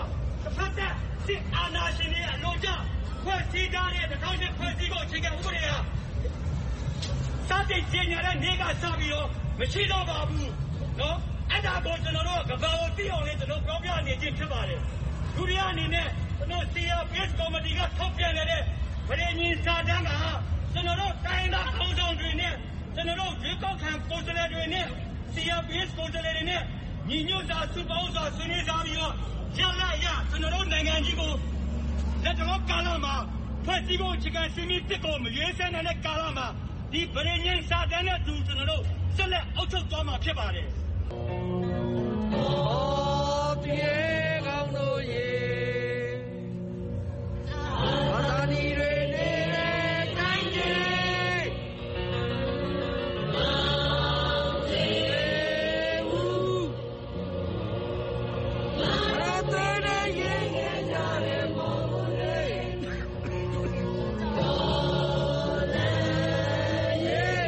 တစ်ဖက်သက်စစ်အာဏာရှင်တွေအလို့ကြဖွဲ့စည်းထားတဲ့၂၀၀၈ဖွဲ့စည်းပုံအခြေခံဥပဒေဟာစတင်ကြေညာတဲ့နေ့ကစပြီးတော့မရှိတော့ပါဘူးနော်အဲ့ဒါကိုကျွန်တော်တို့ကဘာကိုသိအောင်လဲကျွန်တော်ပြောပြနေခြင်းဖြစ်ပါတယ်ဒုတိယအနေနဲ့ကျွန်တော် စီ အာร์ ပီ အက်စ် ကော်မတီကထုတ်ပြန်နေတဲ့ဗရေညင်စာတမ်းကကျွန်တော်တို့တိုင်းသားအုံဆောင်တွေနဲ့ကျွန်တော်တို့ရွေးကောက်ခံကိုယ်စားလှယ်တွေနဲ့ စီ အာร์ ပီ အက်စ် ကိုယ်စားလှယ်တွေနဲ့ညီညွတ်စွာစုပေါင်းစွာဆွေးနွေးကြပြီးတော့ရလာရကျွန်တော်တို့နိုင်ငံကြီးကိုလက်တော်ကာလမှာဖွဲ့စည်းပုံအခြေခံစည်းမျဉ်းတစ်ကိုမရွေးစဲနိုင်တဲ့ကာလမှာဒီဗရေညင်စာတမ်းနဲ့သူကျွန်တော်တို့ဆက်လက်အုပ်ချုပ်သွားမှာဖြစ်ပါတယ်အော်ပြေကောင်းတို့ရေဘာသာဒီတွေနေတဲ့တိုင်းကြီးမောင်ကျေဦးဘာသာတွေရဲ့ရဲ့ကြရဲမောင်လေးတော်လည်းရဲ့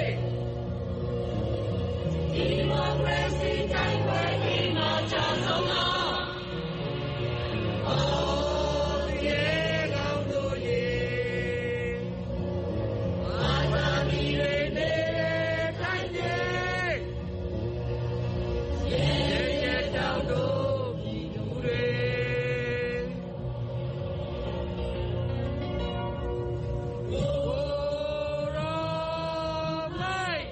ဒီမိုကရေစီတိုင်းဝဲဒီမှာချဆုံးတော့အော်ရေကောင်းတို့ရေဘာသာဒီတွေနေတဲ့တိုင်းကြီးရေရေတောင်တို့ပြည်သူတွေကိုရောမိုက်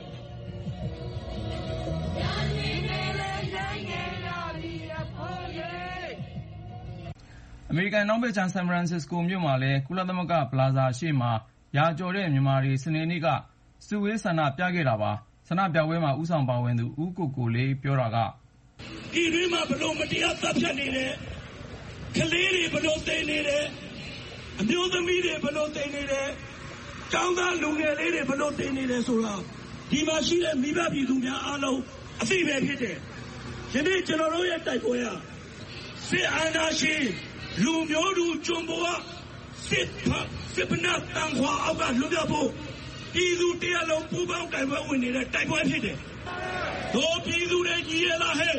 အမေရိကန်နောက်ဘက်ခြမ်းဆန်ဖရန်စစ္စကိုမြို့မှာလည်းကုလသမဂ္ဂပလာဇာရှေ့မှာရာကျော်တဲ့မြန်မာတွေစနေနေ့ကစုဝေးဆန္ဒပြခဲ့တာပါဆန္ဒပြပွဲမှာဦးဆောင်ပါဝင်သူဦးကိုကိုလေးပြောတာကဒီတွင်မှာဘလို့မတရားတပ်ဖြတ်နေတယ်ကလေးတွေဘလို့တိတ်နေတယ်အမျိုးသမီးတွေဘလို့တိတ်နေတယ်ကျောင်းသားလူငယ်လေးတွေဘလို့တိတ်နေတယ်ဆိုတော့ဒီမှာရှိတဲ့မိဘပြည်သူများအားလုံးအသိပဲဖြစ်တယ်ယနေ့ကျွန်တော်တို့ရဲ့တိုက်ပွဲဟာစစ်အာဏာရှင်လူမျိုးလူကျွံပေါ်စစ်ဖက်စစ်ပနတ်တန်ခွာအောက်ကလွတ်မြောက်ဖို့ပြည်သူတရားလုံးပူးပေါင်းတိုက်ပွဲဝင်နေတဲ့တိုက်ပွဲဖြစ်တယ်တို့ပြည်သူတွေကြီးရလားဟဲ့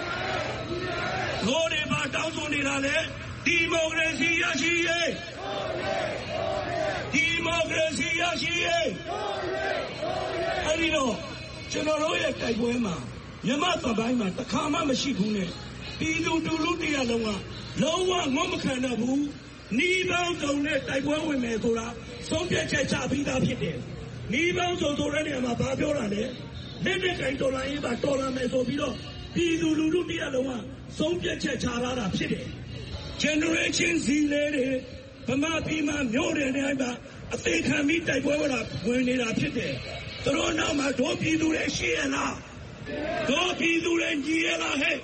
တို့တွေမှာတောင်းဆိုနေတာလေဒီမိုကရေစီရရှိရေးဒီမိုကရေစီရရှိရေးအဲ့ဒီတော့ကျွန်တော်တို့ရဲ့တိုက်ပွဲမှာမြန်မာသမိုင်းမှာတစ်ခါမှမရှိဘူးနဲ့ပြည်သူတူလူတရားလုံးကလုံးဝငုံမခံတော့ဘူးနီးပေါင်းစုံနဲ့တိုက်ပွဲဝင်မယ်ဆိုတာဆုံးဖြတ်ချက်ချပြီးသားဖြစ်တယ်နီးပေါင်းစုံဆိုတဲ့နေရာမှာဘာပြောတာလဲလက်နဲ့ကင်တော်လိုင်းရေးပါတော်လာမယ်ဆိုပြီးတော့ပြည်သူလူထုတရားလုံးကဆုံးဖြတ်ချက်ချလာတာဖြစ်တယ် generation Z လေးတွေဗမာပြည်မှာမျိုးတွေနေမှာအသေးခံပြီးတိုက်ပွဲဝင်တာဝင်နေတာဖြစ်တယ်သူတို့နောက်မှာတို့ပြည်သူတွေရှိရလားတို့ပြည်သူတွေကြီးရလားဟဲ့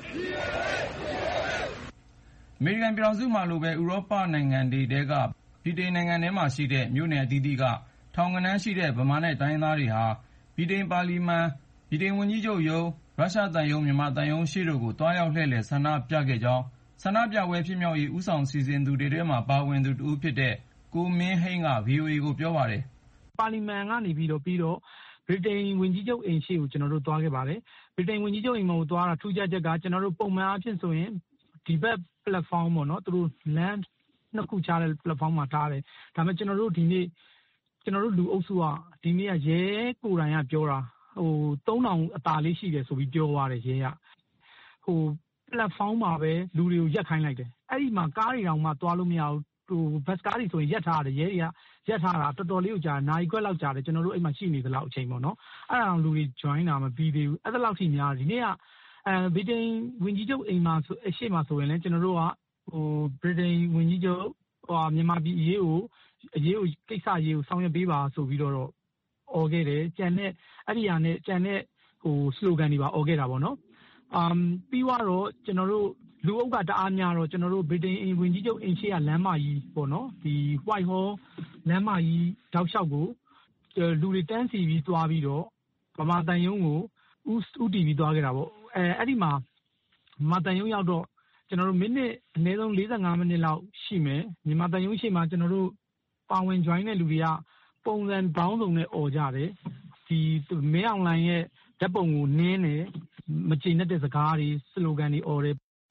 အမေရိကန်ပြည်ထောင်စုမှာလိုပဲဥရောပနိုင်ငံတွေတဲကဗြိတိန်နိုင်ငံထဲမှာရှိတဲ့မြို့နယ်အသီးသီးကထောင်ကနန်းရှိတဲ့ဗမာနဲ့တိုင်းသားတွေဟာဗြိတိန်ပါလီမန်ဗြိတိန်ဝန်ကြီးချုပ်ရုံးရုရှားတန်ယုံမြန်မာတန်ယုံရှေ့တို့ကိုတွားရောက်လှည့်လည်ဆန္ဒပြခဲ့ကြောင်းဆန္ဒပြပွဲဖြစ်မြောက်ရေးဥဆောင်စီစဉ်သူတွေထဲမှာပါဝင်သူတဦးဖြစ်တဲ့ကိုမင်းဟိန်းက ဗွီအိုအေကိုပြောပါတယ်ပါလီမန်ကနေပြီးတော့ပြီးတော့ဗြိတိန်ဝန်ကြီးချုပ်အိမ်ရှိကိုကျွန်တော်တို့တွားခဲ့ပါတယ်ဗြိတိန်ဝန်ကြီးချုပ်အိမ်ကိုတွားတာထူးခြားချက်ကကျွန်တော်တို့ပုံမှန်အားဖြင့်ဆိုရင်ဒီဘက် platform ပေါ့နော်သူတို့ land နှစ်ခုချတဲ့ platform မှာထားတယ်ဒါပေမဲ့ကျွန်တော်တို့ဒီနေ့ကျွန်တော်တို့လူအုပ်စုကဒီနေ့ကရဲကိုယ်တိုင်ကပြောတာဟိုသုံးထောင်အသာလေးရှိတယ်ဆိုပြီးပြောသွားတယ်ရဲကဟို platform မှာပဲလူတွေကိုရက်ခိုင်းလိုက်တယ်အဲ့ဒီမှာကားတွေတောင်မှသွားလို့မရဘူးဟိုဘတ်ကားတွေဆိုရင်ရက်ထားတယ်ရဲတွေကရက်ထားတာတော်တော်လေးကိုကြာနိုင်ခွက်လောက်ကြာတယ်ကျွန်တော်တို့အဲ့မှာရှိနေသလောက်အချိန်ပေါ့နော်အဲ့ဒါလူတွေ join တာမပြီးသေးဘူးအဲ့ဒါလောက်ထိများဒီနေ့ကအဲဗြိတိန်ဝန်ကြီးချုပ်အိမ်မှာဆိုအရှိမဆိုရင်လည်းကျွန်တော်တို့ကဟိုဗြိတိန်ဝန်ကြီးချုပ်ဟိုမြန်မာပြည်အရေးကိုအရေးကိုကိစ္စအရေးကိုဆောင်ရွက်ပေးပါဆိုပြီးတော့អော်ခဲ့တယ်ကြံတဲ့အဲ့ဒီဟာနဲ့ကြံတဲ့ဟို slogan တွေပါអော်ခဲ့တာပေါ့နော်အမ်ပြီးတော့ကျွန်တော်တို့လူအုပ်ကတအားများတော့ကျွန်တော်တို့ဗြိတိန်ဝန်ကြီးချုပ်အိမ်ရှိကလမ်းမကြီးပေါ့နော်ဒီ White Hall လမ်းမကြီးတောက်လျှောက်ကိုလူတွေတန်းစီပြီးသွားပြီးတော့ဗမာတန်ယုံကိုဥတီပြီးသွားခဲ့တာပေါ့အဲအဲ့ဒီမှာမြန်မာတန်ယုံရောက်တော့ကျွန်တော်တို့မိနစ်အနည်းဆုံး၄၅မိနစ်လောက်ရှိမယ်မြန်မာတန်ယုံရှိမှကျွန်တော်တို့ပါဝင် join တဲ့လူတွေကပုံစံပေါင်းစုံနဲ့អော်ကြတယ်ဒီမင်းအောင်လိုင်းရဲ့ဓာတ်ပုံကိုနင်းတယ်မကျေနပ်တဲ့စကားတွေစလိုဂန်တွေអော်တယ်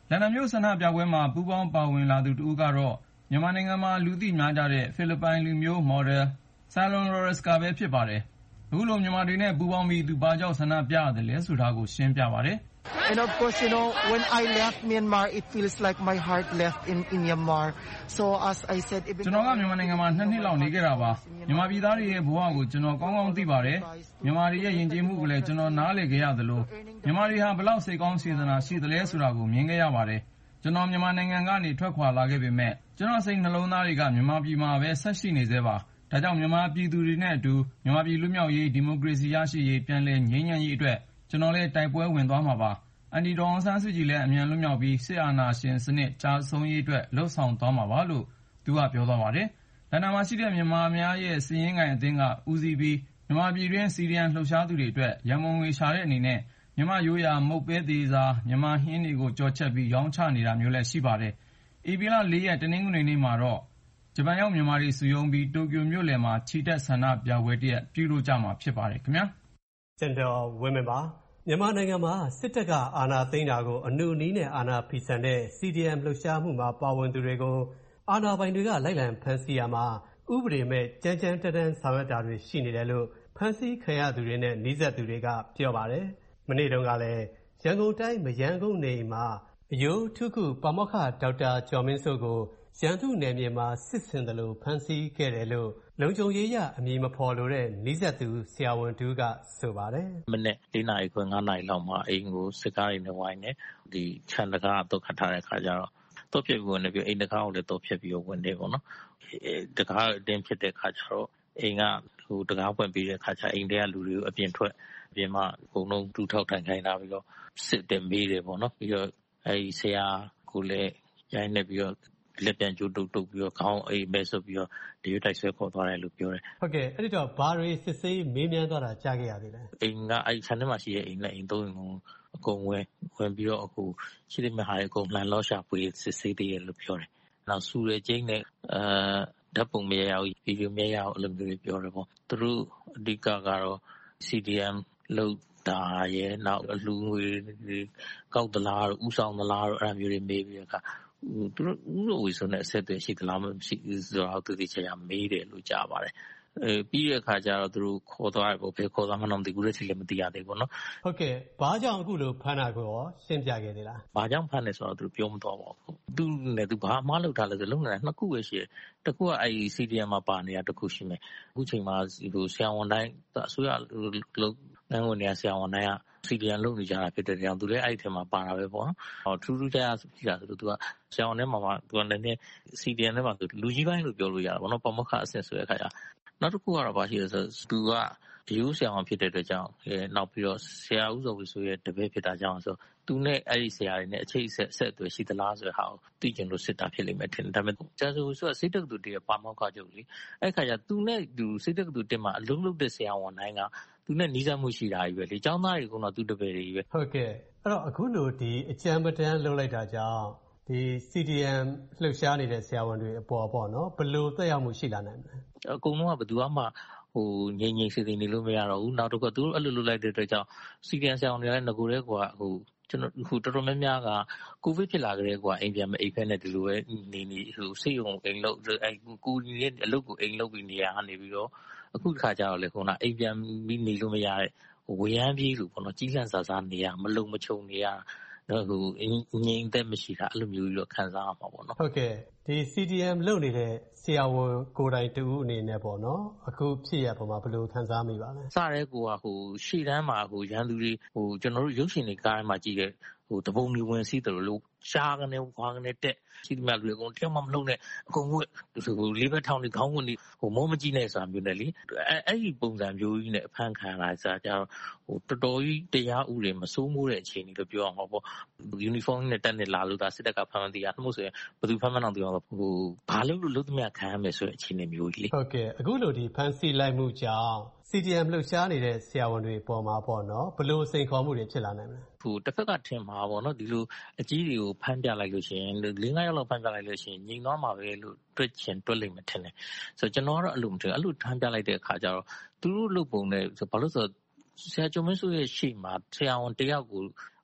လန်ဒန်မြို့ဆန္ဒပြပွဲမှာပူးပေါင်းပါဝင်လာသူတဦးကတော့မြန်မာနိုင်ငံမှာလူသိများကြတဲ့ဖိလစ်ပိုင်လူမျိုးမော်ဒယ်ဆာလွန်ရိုရက်စ်ကပဲဖြစ်ပါတယ်။အခုလိုမြန်မာတွေနဲ့ပူးပေါင်းပြီးသူဘာကြောင့်ဆန္ဒပြရတယ်လဲဆိုတာကိုရှင်းပြပါတယ်။ And of course, you know, when I left Myanmar, it feels like my heart left in, in Myanmar. So as I said, even ကျွန်တော်ကမြန်မာနိုင်ငံမှာနှစ်နှစ်လောက်နေခဲ့တာပါ။မြန်မာပြည်သားတွေရဲ့ဘဝကိုကျွန်တော်ကောင်းကောင်းသိပါတယ်။မြန်မာတွေရဲ့ယဉ်ကျေးမှုကိုလည်းကျွန်တော်နားလည်ခဲ့ရသလိုမြန်မာတွေဟာဘလောက်စိတ်ကောင်းစေတနာရှိသလဲဆိုတာကိုမြင်ခဲ့ရပါတယ်။ကျွန်တော်မြန်မာနိုင်ငံကနေထွက်ခွာလာခဲ့ပေမဲ့ကျွန်တော်စိတ်နှလုံးသားတွေကမြန်မာပြည်မှာပဲဆက်ရှိနေသေးပါ။ဒါကြောင့်မြန်မာပြည်သူတွေနဲ့အတူမြန်မာပြည်လူမျိုးရေးဒီမိုကရေစီရရှိရေးပြန်လည်ငြိမ်းချမ်းရေးအတွက်ကျွန်တော်လည်းတိုက်ပွဲဝင်သွားမှာပါ။အန်ဒီဒေါ်အောင်ဆန်းစုကြည်လည်းအမြန်လွတ်မြောက်ပြီးစစ်အာဏာရှင်စနစ်ကြာဆုံးရေးအတွက်လှုံ့ဆော်သွားမှာပါလို့သူကပြောသွားပါတယ်။လန်ဒန်မှာရှိတဲ့မြန်မာများရဲ့စီရင်ကိုင်အသင်းကဦးစီးပြီးမြန်မာပြည်တွင်းစီရီယန်လှုပ်ရှားသူတွေအတွက်ရန်ကုန်ငွေရှာတဲ့အနေနဲ့မြန်မာရိုးရာမုတ်ပဲသေးစာမြန်မာဟင်းတွေကိုကြော်ချက်ပြီးရောင်းချနေတာမျိုးလည်းရှိပါတယ်။ဧပြီလလေးရက်တနင်္ဂနွေနေ့မှာတော့ဂျပန်ရောက်မြန်မာတွေစုရုံးပြီးတိုကျိုမြို့လယ်မှာချီတက်ဆန္ဒပြပွဲတရက်ပြုလုပ်ကြမှာဖြစ်ပါတယ်ခင်ဗျာ။ကျန်တော်ဝင်းမပါမြန်မာနိုင်ငံမှာစစ်တပ်ကအာဏာသိမ်းတာကိုအနုနည်းနဲ့အာဏာဖီဆန်တဲ့ စီ ဒီ အမ် လှုပ်ရှားမှုမှာပါဝင်သူတွေကိုအာဏာပိုင်တွေကလိုက်လံဖမ်းဆီးရမှာဥပဒေမဲ့ကြမ်းကြမ်းတမ်းတမ်းဆောင်ရွက်တာတွေရှိနေတယ်လို့ဖမ်းဆီးခံရသူတွေနဲ့နှိစက်သူတွေကပြောပါတယ်။မနေ့တုန်းကလည်းရန်ကုန်တိုင်းမရမ်းကုန်းနေမှာအယိုးထုခုပါမောက္ခဒေါက်တာကျော်မင်းစိုးကိုရန်သူနယ်မြေမှာစစ်ဆင်တယ်လို့ဖမ်းဆီးခဲ့တယ်လို့လုံခြုံရေးရအမည်မဖော်လို့တဲ့နှိစက်သူဆရာဝန်တူကဆိုပါတယ်။မနေ့လေးနာရီခွဲငါးနာရီလောက်မှာအိမ်ကိုစစ်ကားတွေနဲ့ဝိုင်းနေဒီခြံတကားတော့ခတ်ထားတဲ့ခါကျတော့တော့ပြည့်ဝင်နေပြီးအိမ်တကားကိုလည်းတော့ဖြတ်ပြီးဝင်နေပေါ့နော်။တကားအတင်းဖြစ်တဲ့ခါကျတော့အိမ်ကဟိုတကားပွင့်ပြီးတဲ့ခါကျအိမ်ထဲကလူတွေကိုအပြင်ထွက်အပြင်မှာအကုန်လုံးတူထောက်ထိုင်ခိုင်းတာပြီးတော့စစ်တယ်မေးတယ်ပေါ့နော်ပြီးတော့အဲဒီဆရာကိုလည်းရိုင်းနေပြီးတော့လက်ပြန်ကျိုးတုတ်တုတ်ပြီးတော့ခေါင်းအိမ်မဲဆိုပြီးတော့ဒီရွတိုက်ဆွဲခေါ်သွားတယ်လို့ပြောတယ်ဟုတ်ကဲ့အဲ့ဒီတော့ဘာတွေစစ်ဆေးမေးမြန်းသွားတာကြားခဲ့ရသေးလဲအိမ်ကအဲ့ခြံထဲမှာရှိတဲ့အိမ်နဲ့အိမ်သုံးအိမ်ကိုအကုန်ဝင်ဝင်ပြီးတော့အခုရှိတဲ့မဟာတွေအကုန်လှန်လောရှာပွေစစ်ဆေးသေးတယ်လို့ပြောတယ်နောက်စူရကျင်းနဲ့အဲဓာတ်ပုံမရရဘူးဗီဒီယိုမရရဘူးအဲ့လိုမျိုးတွေပြောတယ်ပေါ့သူတို့အဓိကကတော့ စီ ဒီ အမ် လို့ဒါရဲ့နောက်အလူငွေကောက်သလားတို့ဥဆောင်သလားတို့အဲ့လိုမျိုးတွေမေးပြီးတော့သူတို့ဥရောဝေဆိုတဲ့အဆက်အသွယ်ရှိသလားမရှိဘူးဆိုတော့သူတိကျကျမေးတယ်လို့ကြားပါတယ်အဲပြီးတဲ့အခါကျတော့သူတို့ခေါ်သွားတယ်ပေါ့ဘယ်ခေါ်သွားမှတော့မသိဘူးလက်ရှိလည်းမသိရသေးဘူးပေါ့နော်ဟုတ်ကဲ့ဘာကြောင့်အခုလိုဖမ်းတာကိုရောရှင်းပြခဲ့သေးလားဘာကြောင့်ဖမ်းလဲဆိုတော့သူပြောမတော့ပါဘူးသူလည်းသူဘာမှမလုပ်ထားလဲဆိုလုံးနေတာနှစ်ခုပဲရှိတယ်တစ်ခုကအဲ့ဒီ စီ ဒီ အမ် မှာပါနေတာတစ်ခုရှိမယ်အခုချိန်မှာဟိုဆရာဝန်တိုင်းအစိုးရလုံငန်းဝင်နေဆရာဝန်တိုင်းကစီဒီအမ်လုပ်နေကြတာဖြစ်တဲ့ကြောင့်သူလည်းအဲ့ဒီထဲမှာပါတာပဲပေါ့နော်ဟောထူးထူးခြားခြားရှိတာဆိုတော့သူကဆရာဝန်ထဲမှာမှသူကလည်းစီဒီအမ်ထဲမှာသူလူကြီးပိုင်းလို့ပြောလို့ရတာပေါ့နော်ပမောက္ခအဆင့်ဆိုတဲ့အခါကျနောက်တစ်ခုကတော့ဘာရှိလဲဆိုတော့သူကရိုးဆရာဝန်ဖြစ်တဲ့အတွက်ကြောင့်အဲနောက်ပြီးတော့ဆရာဦးစောဝီဆိုရဲ့တပည့်ဖြစ်တာကြောင့်ဆိုသူနဲ့အဲ့ဒီဆရာတွေနဲ့အချိတ်ဆက်ဆက်အသွယ်ရှိသလားဆိုတဲ့ဟာကိုသိကျင်လို့စစ်တာဖြစ်လိမ့်မယ်ထင်တယ်ဒါပေမဲ့ကျန်ဆိုဆိုစိတ်တက္ကသိုလ်တည်းပါမောက္ခချုပ်လေအဲ့ခါကျသူနဲ့သူစိတ်တက္ကသိုလ်တက်မှာအလုံးလုံးတဲ့ဆရာဝန်တိုင်းကသူနဲ့နှီးစပ်မှုရှိတာကြီးပဲလေကျောင်းသားတွေကတော့သူတပည့်တွေကြီးပဲဟုတ်ကဲ့အဲ့တော့အခုလိုဒီအကြံပဒန်းလုပ်လိုက်တာကြောင့်ဒီ စီ ဒီ အမ် လှုပ်ရှားနေတဲ့ဆရာဝန်တွေအပေါ်ပေါ့နော်ဘယ်လိုသက်ရောက်မှုရှိလာနိုင်မလဲအကုန်လုံးကဘယ်သူမှဟိုငြိမ်ငြိမ်စေးစေးနေလို့မရတော့ဘူးနောက်တစ်ခုသူတို့အဲ့လိုလုပ်လိုက်တဲ့အတွက်ကြောင့်စီဒီအမ်ဆရာဝန်တွေလည်းငကိုတဲ့ကွာဟိုကျွန်တော်ဟိုတော်တော်များများကကိုဗစ်ဖြစ်လာကြတဲ့ကွာအိမ်ပြန်မအိမ်ဖက်နဲ့ဒီလိုပဲနေနေဟိုစိတ်ုံအိမ်လို့အဲကိုကြီးရဲ့အလုပ်ကိုအိမ်လုပ်ပြီးနေရနေပြီးတော့အခုတစ်ခါကျတော့လေခုနအိမ်ပြန်ပြီးနေလို့မရတဲ့ဟိုဝရမ်းပြေးလို့ပေါ့နော်ကြီးလန့်စားစားနေရမလုံမချုံနေရတော့ဟိုငြိမ်သက်မရှိတာအဲ့လိုမျိုးကြီးတော့ခံစားရမှာပေါ့နော်ဟုတ်ကဲ့ဒီ စီ ဒီ အမ် လုပ်နေတဲ့ဆရာဝန်ကိုယ်တိုင်တူအနေနဲ့ပေါ့နော်အခုဖြစ်ရပုံမှာဘယ်လိုခံစားမိပါလဲစရဲကိုကဟိုရှေ့တန်းမှာဟိုရန်သူတွေဟိုကျွန်တော်တို့ရုပ်ရှင်တွေကားထဲမှာကြည့်တဲ့ဟိုတပုံတွေဝင်စီးတယ်လို့ရှားကနေခွာကနေတက်ရှိသမျှလူတွေအကုန်တယောက်မှမလုံးနဲ့အကုန်ဝက်ဟိုလေးဘက်ထောင်တွေခေါင်းဝင်နေဟိုမောမကြည့်နဲ့ဆိုတာမျိုးနဲ့လေအဲအဲ့ဒီပုံစံမျိုးကြီးနဲ့အဖမ်းခံလာစားကြတော့ဟိုတော်တော်ကြီးတရားဥတွေမစိုးမိုးတဲ့အခြေအနေလို့ပြောအောင်ပေါ့ယူနီဖောင်းနဲ့တက်နေလာလို့ဒါစစ်တပ်ကဖမ်းမသိရနှမို့ဆိုရင်ဘယ်သူဖမ်းမအောင်ပြောတော့ဟိုဘာလို့လို့လုံးသမျှခံရမယ်ဆိုတဲ့အခြေအနေမျိုးကြီးလေဟုတ်ကဲ့အခုလိုဒီဖမ်းဆီးလိုက်မှုကြောင့် စီ ဒီ အမ် လှုပ်ရှားနေတဲ့ဆရာဝန်တွေပေါ်မှာပေါ့နော်ဘယ်လိုစိန်ခေါ်မှုတွေဖြစ်လာနိုင်မလဲဟိုတစ်ဖက်ကထင်မှာပေါ့နော်ဒီလိုအကြီးတွေကိုဖမ်းပြလိုက်လို့ရှိရင်လေးငါးရောက်လောက်ဖမ်းပြလိုက်လို့ရှိရင်ငြိမ်သွားမှာပဲလို့တွက်ချင်တွက်လိမ့်မယ်ထင်တယ်ဆိုတော့ကျွန်တော်ကတော့အဲ့လိုမထင်အဲ့လိုဖမ်းပြလိုက်တဲ့အခါကျတော့သူတို့လုပ်ပုံနဲ့ဘာလို့ဆိုဆရာကျော်မင်းစိုးရဲ့ရှေ့မှာဆရာဝန်တယောက်ကို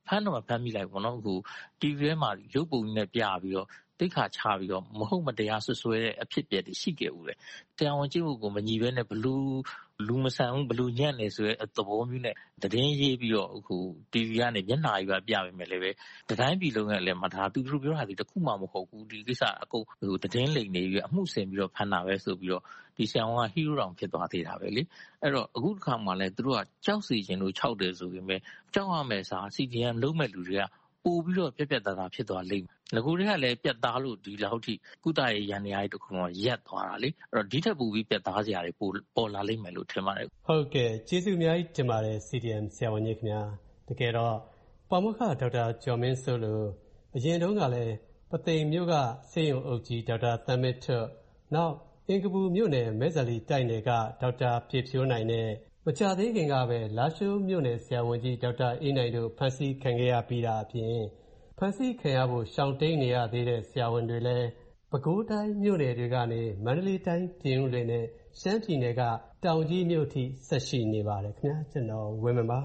ဖမ်းတော့မှဖမ်းမိလိုက်ပေါ့နော်အခု တီဗီ ထဲမှာရုပ်ပုံနဲ့ပြပြီးတော့တိတ်ခါချပြီးတော့မဟုတ်မတရားဆွဆွဲတဲ့အဖြစ်အပျက်တွေရှိခဲ့ဦးတယ်တရားဝင်ကြည့်ဖို့ကိုမညီဘဲနဲ့ဘလူးလူမဆန်ဘူးဘလူးညံ့နေဆိုတဲ့သဘောမျိုးနဲ့တည်င်းရေးပြီးတော့အခု တီဗီ ကနေမျက်နှာကြီးပါပြပေးမယ်လေပဲတတိုင်းပြည်လုံးကလည်းမထားသူတို့ပြောတာဒီတခုမှမဟုတ်ဘူးဒီကိစ္စအကုန်ဟိုတည်င်းလိမ်နေပြီးအမှုဆင်ပြီးတော့ဖမ်းတာပဲဆိုပြီးတော့ဒီဆရာဝန်ကဟီးရိုးတောင်ဖြစ်သွားသေးတာပဲလေအဲ့တော့အခုတစ်ခါမှလည်းသူတို့ကကြောက်စီခြင်းလို့ခြောက်တယ်ဆိုရင်ပဲကြောက်ရမယ်စာ စီ ဒီ အမ် လုံးမဲ့လူတွေကပို့ပြီးတော့ပြက်ပြက်သားသားဖြစ်သွားလိမ့်မယ်ငကိုတွေကလည်းပြက်သားလို့ဒီလောက်ထိကုသရေးရန်ရာကြီးတစ်ခုတော့ရက်သွားတာလေအဲ့တော့ဒီထက်ပိုပြီးပြက်သားစရာတွေပိုပေါ်လာလိမ့်မယ်လို့ထင်ပါတယ်ဟုတ်ကဲ့ကျေးဇူးအများကြီးတင်ပါတယ် စီ ဒီ အမ် ဆရာဝန်ကြီးခင်ဗျာတကယ်တော့ပါမောက္ခဒေါက်တာကျော်မင်းစိုးလို့အရင်တုန်းကလည်းပသိမ်မြို့ကဆေးရုံအုပ်ကြီးဒေါက်တာသမ်းမစ်ထွတ်နောက်အင်္ဂပူမြို့နယ်မဲဇလီတိုက်နယ်ကဒေါက်တာပြေဖြိုးနိုင်နဲ့မကြသေးခင်ကပဲလာရှိုးမြို့နယ်ဆရာဝန်ကြီးဒေါက်တာအေးနိုင်တို့ဖမ်းဆီးခံခဲ့ရပြီးတာအပြင်ဖမ်းဆီးခံရဖို့ရှောင်တိန်နေရသေးတဲ့ဆရာဝန်တွေလည်းပဲခူးတိုင်းမြို့နယ်တွေကနေမန္တလေးတိုင်းပြင်ဦးလွင်နဲ့ရှမ်းပြည်နယ်ကတောင်ကြီးမြို့ထိဆက်ရှိနေပါတယ်ခင်ဗျာကျွန်တော်ဝင်းမပါ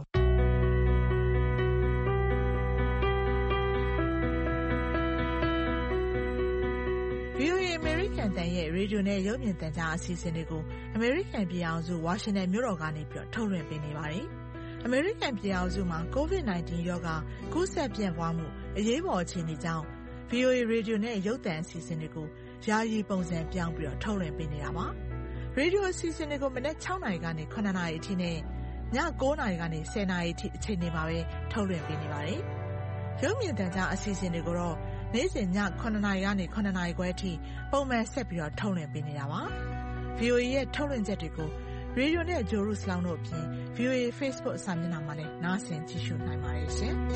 ဗွီအိုအေ American တန်ရဲ့ရေဒီယိုနဲ့ရုပ်မြင်သံကြားအစီအစဉ်တွေကို American ပြည်အောင်စု Washington မြို့တော်ကနေပြီးတော့ထုတ်လွှင့်ပေးနေပါတယ်။ American ပြည်အောင်စုမှာ ကိုဗစ် ၁၉ ရောဂါကူးစက်ပြန့်ပွားမှုအရေးပေါ်အခြေအနေကြောင့် ဗွီအိုအေ ရေဒီယိုနဲ့ရုပ်သံအစီအစဉ်တွေကိုယာယီပုံစံပြောင်းပြီးတော့ထုတ်လွှင့်ပေးနေတာပါ။ ရေဒီယိုအစီအစဉ်တွေကိုမနက် ၆ နာရီကနေ ၇ နာရီအထိနဲ့ည ၉ နာရီကနေ ၁၀ နာရီအထိအချိန်တွေမှာပဲထုတ်လွှင့်ပေးနေပါတယ်။ရုပ်မြင်သံကြားအစီအစဉ်တွေကိုတော့နေ့စဉ်ည ၇ နာရီကနေ ၇ နာရီခွဲအထိပုံမှန်ဆက်ပြီးတော့ထုတ်လွှင့်ပေးနေတာပါ။ ဗွီအိုအေရဲ့ထုတ်လွှင့်ချက်တွေကိုရေဒီယိုနဲ့ဂျိုရုစလောင်းတို့အပြင် ဗွီအိုအေ Facebook စာမျက်နှာမှာလည်းနားဆင်ကြည့်ရှုနိုင်ပါတယ်ရှင်။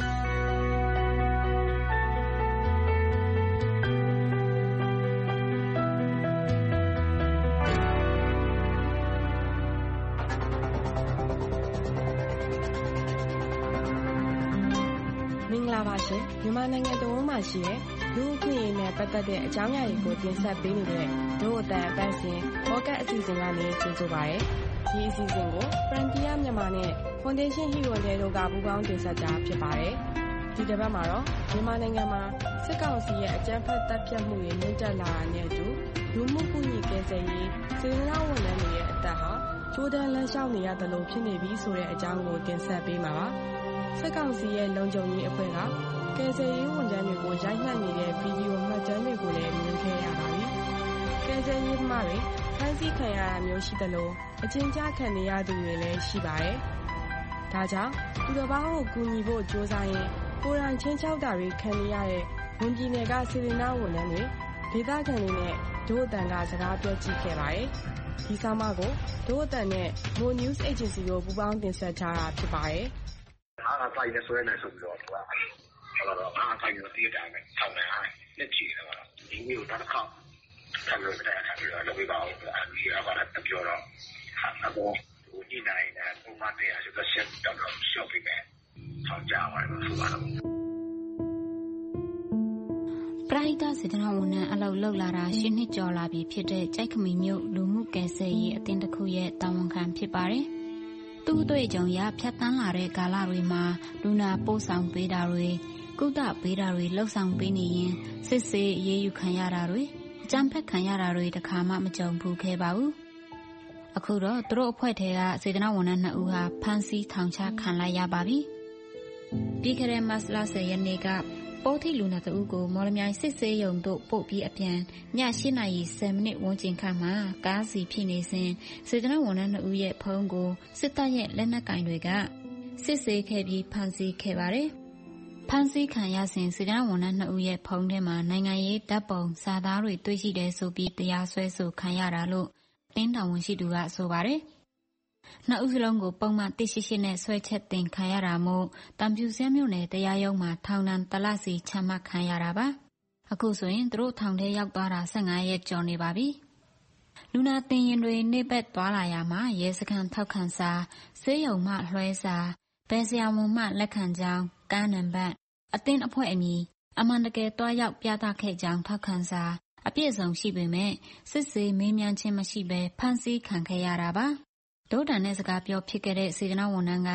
မင်္ဂလာပါရှင်မြန်မာနိုင်ငံတဝန်းမှာရှိတဲ့လူ့အခွင့်အရေးနဲ့ပတ်သက်တဲ့အကြောင်းအရာတွေကိုတင်ဆက်ပေးနေတဲ့ဒို့အတန်အပတ်စဉ်ပေါ့ကတ်အစီအစဉ်ကနေကြိုဆိုပါရစေ။ဒီအစီအစဉ်ကို Frontier မြန်မာနဲ့ Foundation Hero တို့ကပူးပေါင်းတင်ဆက်ကြဖြစ်ပါတယ်။ဒီတစ်ပတ်မှာတော့မြန်မာနိုင်ငံမှာစစ်ကောင်စီရဲ့အကြမ်းဖက်တပ်ဖြတ်မှုတွေမြင့်တက်လာတာနဲ့အတူလူမှုကူညီကယ်ဆယ်ရေးစေတနာ့ဝန်ထမ်းတွေရဲ့အသက်ဟာကြိုးတန်းလမ်းလျှောက်နေရတယ်လို့ဖြစ်နေပြီဆိုတဲ့အကြောင်းကိုတင်ဆက်ပေးမှာပါ။စစ်ကောင်စီရဲ့လုံခြုံရေးအဖွဲ့ကကယ်ဆယ်ရေးဝန်ထမ်းတွေကိုရိုက်နှက်နေတဲ့ဗီဒီယိုမှတ်တမ်းတွေကိုလည်းမြင်ခဲ့ရပါပြီ။ကယ်ဆယ်ရေးသမားတွေဖမ်းဆီးခံရတာမျိုးရှိသလိုအကျဉ်းချခံနေရသူတွေလည်းရှိပါတယ်။ဒါကြောင့်သူတစ်ပါးကိုကူညီဖို့ကြိုးစားရင်ကိုယ်တိုင်ချင်းချောက်တာတွေခံနေရတဲ့ဝန်ပြည်နယ်ကစေတနာ့ဝန်ထမ်းတွေဒေသခံတွေနဲ့ဒို့အတန်ကစကားပြောကြည့်ခဲ့ပါတယ်။ဒီဆောင်းပါးကိုဒို့အတန်နဲ့ Mo News Agency ကိုပူးပေါင်းတင်ဆက်ထားတာဖြစ်ပါတယ်။အားအဆိုင်နဲ့ဆွဲနေဆိုပြီးတော့သူကဟုတ်တော့အားဆိုင်ကိုတည်တာနဲ့ဆောင်းနေတယ်လက်ချီတယ်ပါဒီမျိုးတော့တစ်ခေါက်ခံလို့တဲ့အခါကျတော့လုပ်ပြပါဦးအဲဒီအဘာတပြောတော့အခုဒီနိုင်တဲ့ပုံမှန်တရားဆိုတော့ဆက်တော့ရှော့ပြီးမယ်ဆောင်းကြပါလို့ဆိုပါတော့ပရိသတ်စေတနာဝန်ထမ်းအလုပ်လုပ်လာတာရှစ်နှစ်ကျော်လာပြီဖြစ်တဲ့ကြိုက်ခမီမြို့လူမှုကယ်ဆယ်ရေးအသင်းတစ်ခုရဲ့တာဝန်ခံဖြစ်ပါတယ်။သူ့အတွေ့အကြုံရဖြတ်တန်းလာတဲ့ကာလတွေမှာလူနာပို့ဆောင်ပေးတာတွေကုသပေးတာတွေလှုပ်ဆောင်ပေးနေရင်စစ်ဆေးအရေးယူခံရတာတွေအကြမ်းဖက်ခံရတာတွေတခါမှမကြုံဘူးခဲ့ပါဘူး။အခုတော့သူတို့အဖွဲ့ထဲကစေတနာဝန်ထမ်းနှစ်ဦးဟာဖမ်းဆီးထောင်ချခံလိုက်ရပါပြီ။ပြီးခဲ့တဲ့မတ်လဆယ်ရက်နေ့ကပိုးထိလူနာတဦးကိုမော်လမြိုင်စစ်ဆေးရုံသို့ပို့ပြီးအပြန်ည၈နာရီဆယ်မိနစ်ဝန်းကျင်ခန့်မှာကားစီဖြစ်နေစဉ်စေတနာဝန်ထမ်းနှစ်ဦးရဲ့ဖုန်းကိုစစ်တပ်ရဲ့လက်နက်ကင်တွေကစစ်ဆေးခဲ့ပြီးဖမ်းဆီးခဲ့ပါတယ်။ဖမ်းဆီးခံရစဉ်စေတနာဝန်ထမ်းနှစ်ဦးရဲ့ဖုန်းထဲမှာနိုင်ငံရေးဓာတ်ပုံစာသားတွေတွေ့ရှိတယ်ဆိုပြီးတရားစွဲဆိုခံရတာလို့တင်းတောင်ဝန်ရှိသူကဆိုပါတယ်။နှစ်ဦးစလုံးကိုပုံမှန်တစ်ရှိရှိနဲ့ဆွဲချက်တင်ခံရတာမို့တံပြူစဲမြို့နယ်တရားရုံးမှာထောင်ဒဏ်တစ်လစီချမှတ်ခံရတာပါအခုဆိုရင်သူတို့ထောင်ထဲရောက်သွားတာ၁၅ရက်ကျော်နေပါပြီလူနာတင်ရင်တွေနေဘက်သွားလာရမှာရဲစခန်းထောက်ခံစာဆေးရုံမှလွှဲစာဘယ်ဆရာဝန်မှလက်ခံကြောင်းကားနံပါတ်အသင်းအဖွဲ့အမည်အမှန်တကယ်တွားရောက်ပြသခဲ့ကြောင်းထောက်ခံစာအပြည့်စုံရှိပေမဲ့စစ်ဆေးမေးမြန်းခြင်းမရှိဘဲဖမ်းဆီးခံခဲ့ရတာပါဒုဒ္ဒန်နဲ့စကားပြောဖြစ်ခဲ့တဲ့စေတနာဝန်ထမ်းကတော့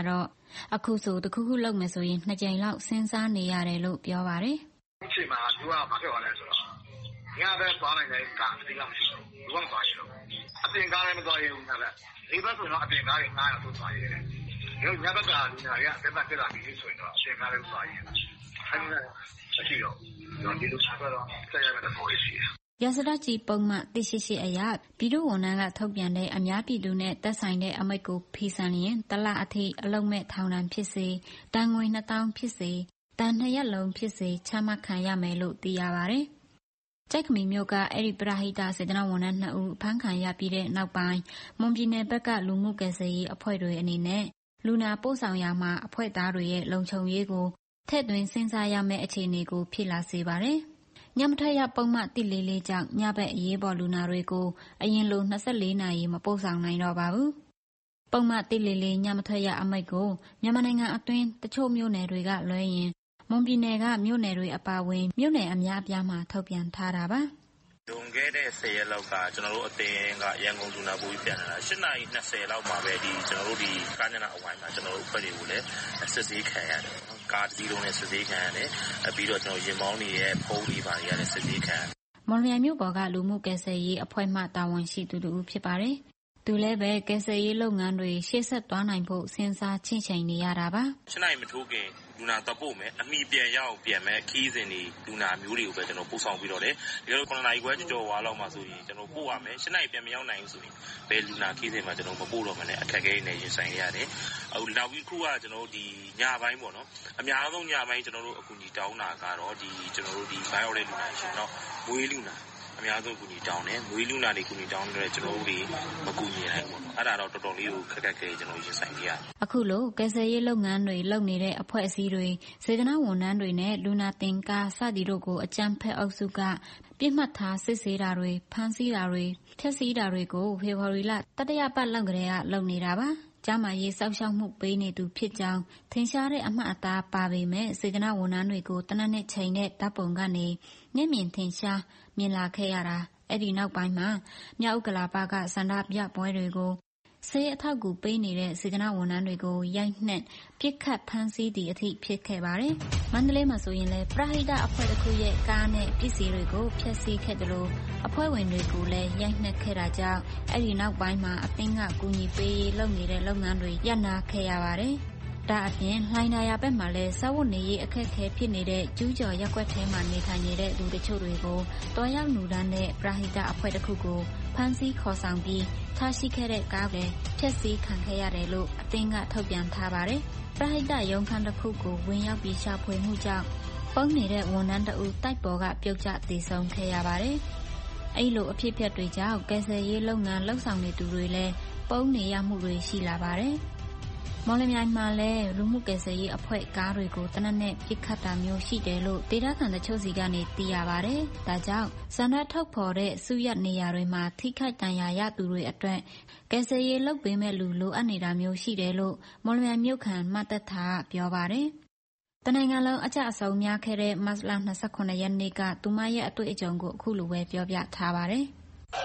အခုဆိုတခုခုလုပ်မယ်ဆိုရင်နှစ်ကြိမ်လောက်စဉ်းစားနေရတယ်လို့ပြောပါတယ်။အချိန်မှာသူကမဖြစ်ပါနဲ့ဆိုတော့ညဘက်သွားနိုင်တဲ့ကားအတိအကျမရှိဘူး။ဘူးကသွားရတော့အပြင်ကားလည်းမသွားရဘူးညဘက်။ဒီဘက်ဆိုတော့အပြင်ကားတွေငားရတော့သွားရတယ်။ဒီညဘက်ကလူနာတွေကတက်တက်လာပြီးဆိုရင်တော့အပြင်ကားလည်းသွားရတယ်။အဲဒီကမရှိတော့ဒီလိုဆိုတော့ဆက်ရမယ့်သဘောရှိတယ်။ရာဇသတ်ကြီးပုံမှန်သိရှိရှိအရာပြည်သူ့ဝန်ထမ်းကထုတ်ပြန်တဲ့အများပြည်သူနဲ့သက်ဆိုင်တဲ့အမိန့်ကိုဖီဆန်ရင်တလအထိအလုံးမဲ့ထောင်ဒဏ်ဖြစ်စေတန်ငွေနှစ်သောင်းဖြစ်စေတန်နှစ်ရက်လုံးဖြစ်စေချမှတ်ခံရမယ်လို့သိရပါတယ်။ကျိုက်ခမီမြို့ကအဲ့ဒီပရဟိတစေတနာဝန်ထမ်းနှစ်ဦးဖမ်းခံရပြီးတဲ့နောက်ပိုင်းမွန်ပြည်နယ်ဘက်ကလူမှုကယ်ဆယ်ရေးအဖွဲ့တွေအနေနဲ့လူနာပို့ဆောင်ရာမှာအဖွဲ့သားတွေရဲ့လုံခြုံရေးကိုထည့်သွင်းစဉ်းစားရမယ့်အခြေအနေကိုဖြစ်လာစေပါတယ်။ညမထွက်ရပုံမှန်တိလေးလေးကြောင့်ညဘက်အရေးပေါ်လူနာတွေကိုအရင်လိုနှစ်ဆယ့်လေးနာရီမပို့ဆောင်နိုင်တော့ပါဘူး။ပုံမှန်တိလေးလေးညမထွက်ရအမိန့်ကိုမြန်မာနိုင်ငံအတွင်းတချို့မြို့နယ်တွေကလွဲရင်မွန်ပြည်နယ်ကမြို့နယ်တွေအပါအဝင်မြို့နယ်အများအပြားမှာထုတ်ပြန်ထားတာပါ။လွန်ခဲ့တဲ့ဆယ်ရက်လောက်ကကျွန်တော်တို့အသင်းကရန်ကုန်လူနာပို့ပြန်လာတာ၈နာရီ၂၀လောက်မှာပဲဒီကျွန်တော်တို့ဒီကားညနာအဝိုင်းမှာကျွန်တော်တို့အဖွဲ့တွေကိုလည်းစစ်ဆေးခံရတယ်။ကားတစ်စီးလုံးနဲ့စစ်ဆေးခံရတယ်။ပြီးတော့ကျွန်တော်ရင်မောင်းတွေရဲ့ဖုန်းတွေပါတွေလည်းစစ်ဆေးခံရတယ်။မော်လမြိုင်မြို့ပေါ်ကလူမှုကယ်ဆယ်ရေးအဖွဲ့မှတာဝန်ရှိသူတို့ဖြစ်ပါတယ်။သူလည်းပဲကယ်ဆယ်ရေးလုပ်ငန်းတွေရှေ့ဆက်သွားနိုင်ဖို့စဉ်းစားချင့်ချိန်နေရတာပါ။၈နာရီမထိုးခင်လူနာတော့ပို့မယ်အမိပြန်ရအောင်ပြန်မယ်ခီးစဉ်တွေလူနာမျိုးတွေကိုပဲကျွန်တော်ပို့ဆောင်ပြီးတော့လေဒီလို9နာရီခွဲကြော်ကြော်ဝါလောက်မှဆိုရင်ကျွန်တော်ပို့ရမယ်၈နာရီပြန်မရောက်နိုင်ဘူးဆိုရင်ဘယ်လူနာခီးစဉ်မှာကျွန်တော်မပို့တော့မှလည်းအခက်အခဲတွေနဲ့ရင်ဆိုင်ရတယ်အခုနောက်ပြီးခုကကျွန်တော်ဒီညပိုင်းပေါ့နော်အများဆုံးညပိုင်းကျွန်တော်တို့အခုညီတောင်းတာကတော့ဒီကျွန်တော်တို့ဒီဘိုင်ယောတဲ့လူနာရှင်တော့မွေးလူနာအများဆုံးကူညီတောင်းတယ်မွေးလူနာတွေကူညီတောင်းတယ်ကျွန်တော်တို့တွေမကူညီနိုင်ဘူးပေါ့နော်အဲ့ဒါတော့တော်တော်လေးကိုခက်ခက်ခဲကျွန်တော်ရင်ဆိုင်ကြရတယ်အခုလိုကယ်ဆယ်ရေးလုပ်ငန်းတွေလုပ်နေတဲ့အဖွဲ့အစည်းတွေစေတနာဝန်ထမ်းတွေနဲ့လူနာတင်ကားစသည်တို့ကိုအကြမ်းဖက်အုပ်စုကပြစ်မှတ်ထားစစ်ဆေးတာတွေဖမ်းဆီးတာတွေဖျက်ဆီးတာတွေကိုဖေဖော်ဝါရီလတတိယပတ်လောက်ကတည်းကလုပ်နေတာပါကျမရေးစောက်ရှောက်မှုပေးနေသူဖြစ်ကြောင်းထင်ရှားတဲ့အမှတ်အသားပါပေမဲ့စေတနာဝန်ထမ်းတွေကိုတနက်နေ့ချိန်နဲ့တပ်ပုံကနေမျက်မြင်ထင်ရှားမြင်လာခဲ့ရတာအဲ့ဒီနောက်ပိုင်းမှာမြောက်ဥက္ကလာပကစန္ဒပြပွဲတွေကိုဆေးအထောက်အကူပေးနေတဲ့စေတနာဝန်ထမ်းတွေကိုရိုက်နှက်ပြစ်ခတ်ဖမ်းဆီးသည့်အထိဖြစ်ခဲ့ပါတယ်။မန္တလေးမှာဆိုရင်လည်းပရဟိတအဖွဲ့တစ်ခုရဲ့ကားနဲ့ပစ္စည်းတွေကိုဖျက်ဆီးခဲ့တယ်လို့အဖွဲ့ဝင်တွေကိုလည်းရိုက်နှက်ခဲ့တာကြောင့်အဲ့ဒီနောက်ပိုင်းမှာအသင်းကကူညီပေးရေးလုပ်နေတဲ့လုပ်ငန်းတွေရပ်နားခဲ့ရပါတယ်။ဒါအပြင်လှိုင်သာယာဘက်မှာလည်းစာဝတ်နေရေးအခက်အခဲဖြစ်နေတဲ့ကျူးကျော်ရက်ကွက်ထဲမှာနေထိုင်နေတဲ့လူတချို့တွေကိုတော်ရောက်လူဒန်းတဲ့ပရဟိတအဖွဲ့တစ်ခုကိုဖမ်းဆီးခေါ်ဆောင်ပြီးထားရှိခဲ့တဲ့ကားပဲဖျက်ဆီးခံခဲ့ရတယ်လို့အသင်းကထုတ်ပြန်ထားပါတယ်။ပရဟိတရုံးခန်းတစ်ခုကိုဝင်ရောက်ပြီးရှာဖွေမှုကြောင့်ပုံနေတဲ့ဝန်ထမ်းတအုပ်တိုက်ပေါ်ကပြုတ်ကျသေဆုံးခဲ့ရပါတယ်။အဲ့လိုအဖြစ်အပျက်တွေကြောင့်ကယ်ဆယ်ရေးလုပ်ငန်းလှုပ်ဆောင်နေသူတွေလည်းပုံနေရမှုတွေရှိလာပါတယ်။မော်လမြိုင်မှာလည်းလူမှုကယ်ဆယ်ရေးအဖွဲ့ကားတွေကိုတနက်နေ့ပြစ်ခတ်တာမျိုးရှိတယ်လို့ဒေသခံတချို့စီကနေသိရပါတယ်။ဒါကြောင့်စန္ဒထုတ်ဖော်တဲ့စုရပ်နေရာတွေမှာထိခိုက်ဒဏ်ရာရသူတွေအတွက်ကယ်ဆယ်ရေးလုပ်ပေးမဲ့လူလိုအပ်နေတာမျိုးရှိတယ်လို့မော်လမြိုင်မြို့ခံမသက်သာပြောပါတယ်။တနိုင်ငံလုံးအကြအဆုံများခဲ့တဲ့မတ်လ၂၉ရက်နေ့ကသူမရဲ့အတွေ့အကြုံကိုအခုလိုပဲပြောပြထားပါတယ်။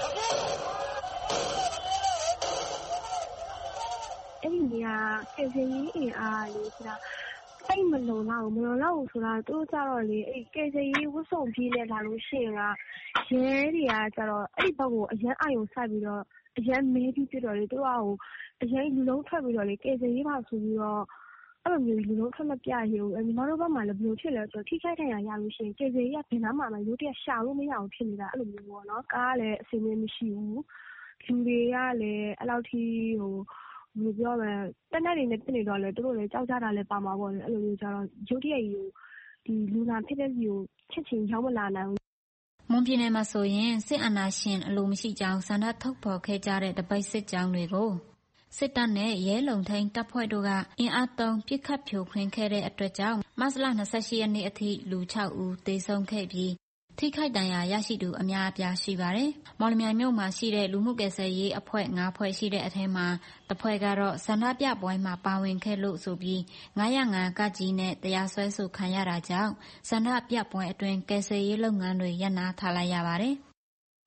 အဲ့ဒီနေရာကယ်ဆယ်ရေးအင်အားလေးဆိုတာတိတ်မလုံလောက်မလုံလောက်ဆိုတာသူတို့ကြတော့လေအဲ့ကယ်ဆယ်ရေးဝတ်စုံပြေးလဲလာလို့ရှိရင်ကရဲတွေကကြတော့အဲ့ဘက်ကိုအရန်အာရုံစိုက်ပြီးတော့အရန်မဲပြီးပြတော့လေသူကဟိုအရန်လူလုံးထွက်ပြီးတော့လေကယ်ဆယ်ရေးပါဆိုပြီးတော့အဲ့လိုမျိုးလူလုံးထွက်မပြရဘူးညီမတို့ဘက်မှာလည်းဘယ်လိုဖြစ်လဲဆိုတော့ထိခိုက်ဒဏ်ရာရလို့ရှိရင်ကယ်ဆယ်ရေးကဘယ်နှမှာမှရုတ်တရက်ရှာလို့မရအောင်ဖြစ်နေတာအဲ့လိုမျိုးပေါ့နော်ကားလည်းအဆင်မရှိဘူးလူတွေကလည်းအဲ့လောက်ထိဟိုဘယ်လိုပြောမလဲတက်နေနေဖြစ်နေတော့လေသူတို့လည်းကြောက်ကြတာလည်းပါမှာပေါ့လေအဲ့လိုမျိုးကြတော့ရုတ်တရက်ကြီးဒီလူနာဖြစ်တဲ့စီကိုချက်ချင်းရောက်မလာနိုင်ဘူးမွန်ပြည်နယ်မှာဆိုရင်စစ်အာဏာရှင်အလိုမရှိကြောင်းစန္ဒထုတ်ဖော်ခဲ့ကြတဲ့တပိတ်စစ်ကြောင်းတွေကိုစစ်တပ်နဲ့ရဲလုံထိန်တပ်ဖွဲ့တို့ကအင်အားသုံးပစ်ခတ်ဖြိုခွင်းခဲ့တဲ့အတွက်ကြောင့်မတ်လ၂၈ရက်နေ့အထိလူ၆ဦးသေဆုံးခဲ့ပြီးထိခိုက်ဒဏ်ရာရရှိသူအများအပြားရှိပါတယ်။မော်လမြိုင်မြို့မှာရှိတဲ့လူမှုကယ်ဆယ်ရေးအဖွဲ့၅ဖွဲ့ရှိတဲ့အထက်မှာတစ်ဖွဲ့ကတော့ဆန္ဒပြပွဲမှာပါဝင်ခဲ့လို့ဆိုပြီး၅၀၅ကကြီးနဲ့တရားစွဲဆိုခံရတာကြောင့်ဆန္ဒပြပွဲအတွင်းကယ်ဆယ်ရေးလုပ်ငန်းတွေရပ်နားထားလိုက်ရပါတယ်။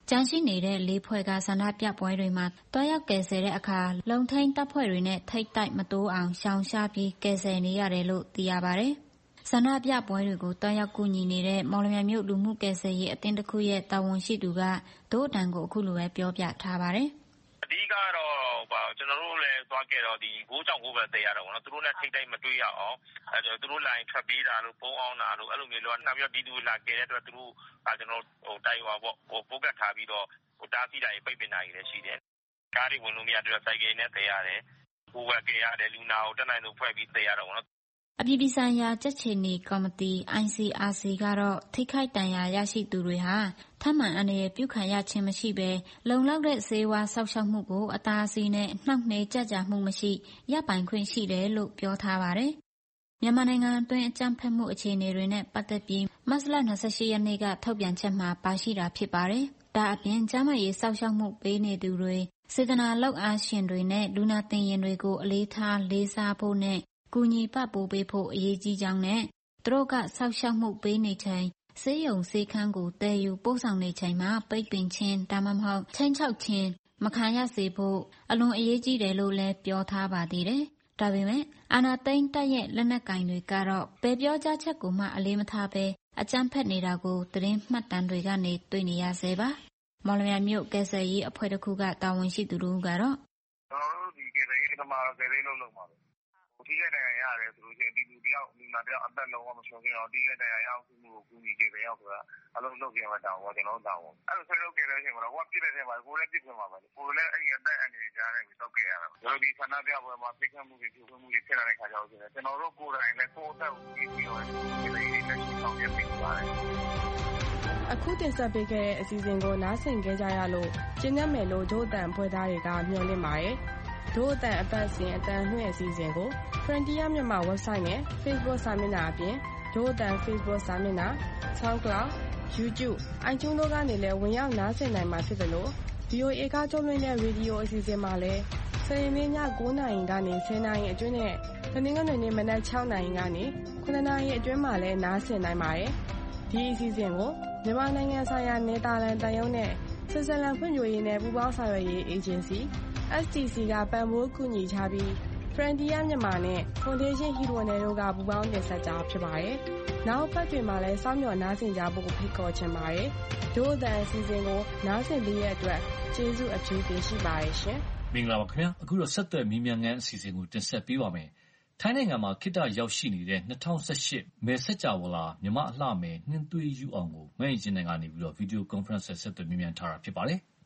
ကျန်ရှိနေတဲ့လေးဖွဲ့ကဆန္ဒပြပွဲတွေမှာတွားရောက်ကယ်ဆယ်တဲ့အခါလုံထိန်တပ်ဖွဲ့တွေနဲ့ထိတ်တိုက်မတိုးအောင်ရှောင်ရှားပြီးကယ်ဆယ်နေရတယ်လို့သိရပါတယ်။ဆန္ဒပြပွဲတွေကိုတွားရောက်ကူညီနေတဲ့မော်လမြိုင်မြို့လူမှုကယ်ဆယ်ရေးအသင်းတစ်ခုရဲ့တာဝန်ရှိသူကဒို့အတန်ကိုအခုလိုပဲပြောပြထားပါတယ်။အဓိကတော့ကျွန်တော်တို့လည်းသွားခဲ့တော့ဒီကိုးကြောင်ကိုးပဲသိရတော့ဗောနော်သူတို့နဲ့ထိတ်တိုက်မတွေ့ရအောင်အဲသူတို့လိုင်းထွက်ပြေးတာလို့ပုံအောင်တာလို့အဲ့လိုမျိုးလို့နောက်ပြီးဒီသူလာခဲ့တဲ့အတွက်သူတို့ကကျွန်တော်ဟိုတိုင်ဝါပေါ့ဟိုပိုကတ်ထားပြီးတော့ဟိုတားဆီးတာပိတ်ပင်တာကြီးလည်းရှိတယ်ကားတွေဝင်လို့မရတဲ့စိုက်ကယ်နဲ့သိရတယ်ကိုယ်ကကြရတယ်လူနာကိုတက်နိုင်လို့ဖွဲ့ပြီးသိရတော့ဗောနော်အပြည်ပြည်ဆိုင်ရာကြက်ချီနီကော်မတီ I C R C ကတော့ထိခိုက်ဒဏ်ရာရရှိသူတွေဟာထပ်မံအန္တရာယ်ပြုခံရခြင်းမရှိဘဲလုံလောက်တဲ့ဆေးဝါးဆောက်ရှောက်မှုကိုအသာစီးနဲ့နှောင့်နှေးကြကြမှုမရှိရပိုင်ခွင့်ရှိတယ်လို့ပြောထားပါတယ်။မြန်မာနိုင်ငံအတွင်းအကြမ်းဖက်မှုအခြေအနေတွေနဲ့ပတ်သက်ပြီးမတ်လ၂၈ရက်နေ့ကထုတ်ပြန်ချက်မှာပါရှိတာဖြစ်ပါတယ်။ဒါအပြင်ကျန်းမာရေးဆောက်ရှောက်မှုပေးနေသူတွေစေတနာလုပ်အားရှင်တွေနဲ့လူနာတင်ရင်တွေကိုအလေးထားလေးစားဖို့နဲ့ကူညီပံ့ပိုးပေးဖို့အရေးကြီးကြောင်းနဲ့သူတို့ကဆောက်ရှောက်မှုပေးနေချိန်ဆေးရုံဆေးခန်းကိုတည်ယူပို့ဆောင်နေချိန်မှာပိတ်ပင်ခြင်းဒါမှမဟုတ်ချင်းချောက်ခြင်းမခံရစေဖို့အလွန်အရေးကြီးတယ်လို့လည်းပြောထားပါသေးတယ်။ဒါပေမဲ့အာဏာသိမ်းတပ်ရဲ့လက်နက်ကင်တွေကတော့ဘယ်ပြောကြားချက်ကိုမှအလေးမထားဘဲအကြမ်းဖက်နေတာကိုသတင်းမှတ်တမ်းတွေကနေတွေ့နေရဆဲပါ။မော်လမြိုင်မြို့ကယ်ဆယ်ရေးအဖွဲ့တစ်ခုကတာဝန်ရှိသူတို့ကတော့ကျွန်တော်တို့ဒီကယ်ဆယ်ရေးသမားတော့ကယ်ဆယ်ရေးလုပ်လုပ်ပါပဲ။ထိခိုက်ဒဏ်ရာရတယ်ဆိုလို့ရှိရင်ဒီလူတယောက်လူနာတယောက်အသက်လုံးဝမဆုံးခင်အောင်ထိခိုက်ဒဏ်ရာရအောင်မှုကိုကူညီကြတယ်ရောက်ဆိုတာအလုံးလုပ်ကြမှာတောင်းပါကျွန်တော်တို့တောင်းပါအဲ့လိုဆက်လုပ်ကြတဲ့အချိန်မှာတော့ဟိုကပြစ်တဲ့ထဲမှာကိုယ်လည်းပြစ်ပြန်ပါပဲကိုယ်လည်းအဲ့ဒီအသက်အန္တရာယ်ကြားနေပြီးတော့ကြရတာကျွန်တော်ဒီဆန္ဒပြပွဲမှာပြစ်ခတ်မှုတွေပြုမှုတွေဖြစ်လာတဲ့ခါကျတော့ကျွန်တော်တို့ကိုယ်တိုင်လည်းကိုယ်အသက်ကိုကြည့်ပြီးတော့ဒီလိုလေးလက်ရှိဆောင်ရွက်ပြီးပါတယ်အခုတင်ဆက်ပေးခဲ့တဲ့အစီအစဉ်ကိုနားဆင်ကြကြရလို့ကျင်းညက်မယ်လို့ဒို့အတန်ဖွဲ့သားတွေကမျှော်လင့်ပါတယ်ဒို့အတန်အပတ်စဉ်အတန်နှွင့်အစီအစဉ်ကို Frontier မြန်မာ website နဲ့ Facebook စာမျက်နှာအပြင်ဒို့အတန် Facebook စာမျက်နှာ SoundCloud YouTube iTunes တို့ကနေလည်းဝင်ရောက်နားဆင်နိုင်မှာဖြစ်တယ်လို့ V O A ကထုတ်လွှင့်တဲ့ရေဒီယိုအစီအစဉ်မှာလည်းစနေနေ့ည၉နာရီကနေ၁၀နာရီအတွင်းနဲ့တနင်္ဂနွေနေ့မနက်၆နာရီကနေခုနှစ်နာရီအတွင်းမှာလည်းနားဆင်နိုင်ပါတယ်ဒီအစီအစဉ်ကိုမြန်မာနိုင်ငံဆိုင်ရာနယ်သာလန်တန်ယုံနဲ့ဆွစ်ဇာလန်ဖွံ့ဖြိုးရေးနဲ့ပူးပေါင်းဆောင်ရွက်ရေးအေဂျင်စီ S T C ကပံ့ပိုးကူညီထားပြီး Frontier မြန်မာနဲ့ Foundation Hero နဲ့တို့ကပူးပေါင်းတင်ဆက်ကြဖြစ်ပါတယ်။နောက်ပတ်တွင်မှာလည်းစောင့်မျှော်နားဆင်ကြဖို့ဖိတ်ခေါ်ချင်ပါတယ်။ဒို့အတန်အစီအစဉ်ကိုနားဆင်ပေးရတဲ့အတွက်ကျေးဇူးအထူးတင်ရှိပါတယ်ရှင်။မင်္ဂလာပါခင်ဗျာ။အခုတော့ဆက်သွယ်မြင်းမြန်ငန်းအစီအစဉ်ကိုတင်ဆက်ပေးပါမယ်။ထိုင်းနိုင်ငံမှာခိတ္တရောက်ရှိနေတဲ့၂၀၁၈မယ်ဆက်ကြဝဠာမြမအလှမယ်နှင်းသွေးယူအောင်ကိုမဲ့ရင်ချင်းနိုင်ငံကနေပြီးတော့ဗီဒီယိုကွန်ဖရင့်ဆက်ဆက်သွယ်မြင်းမြန်ထားတာဖြစ်ပါတယ်။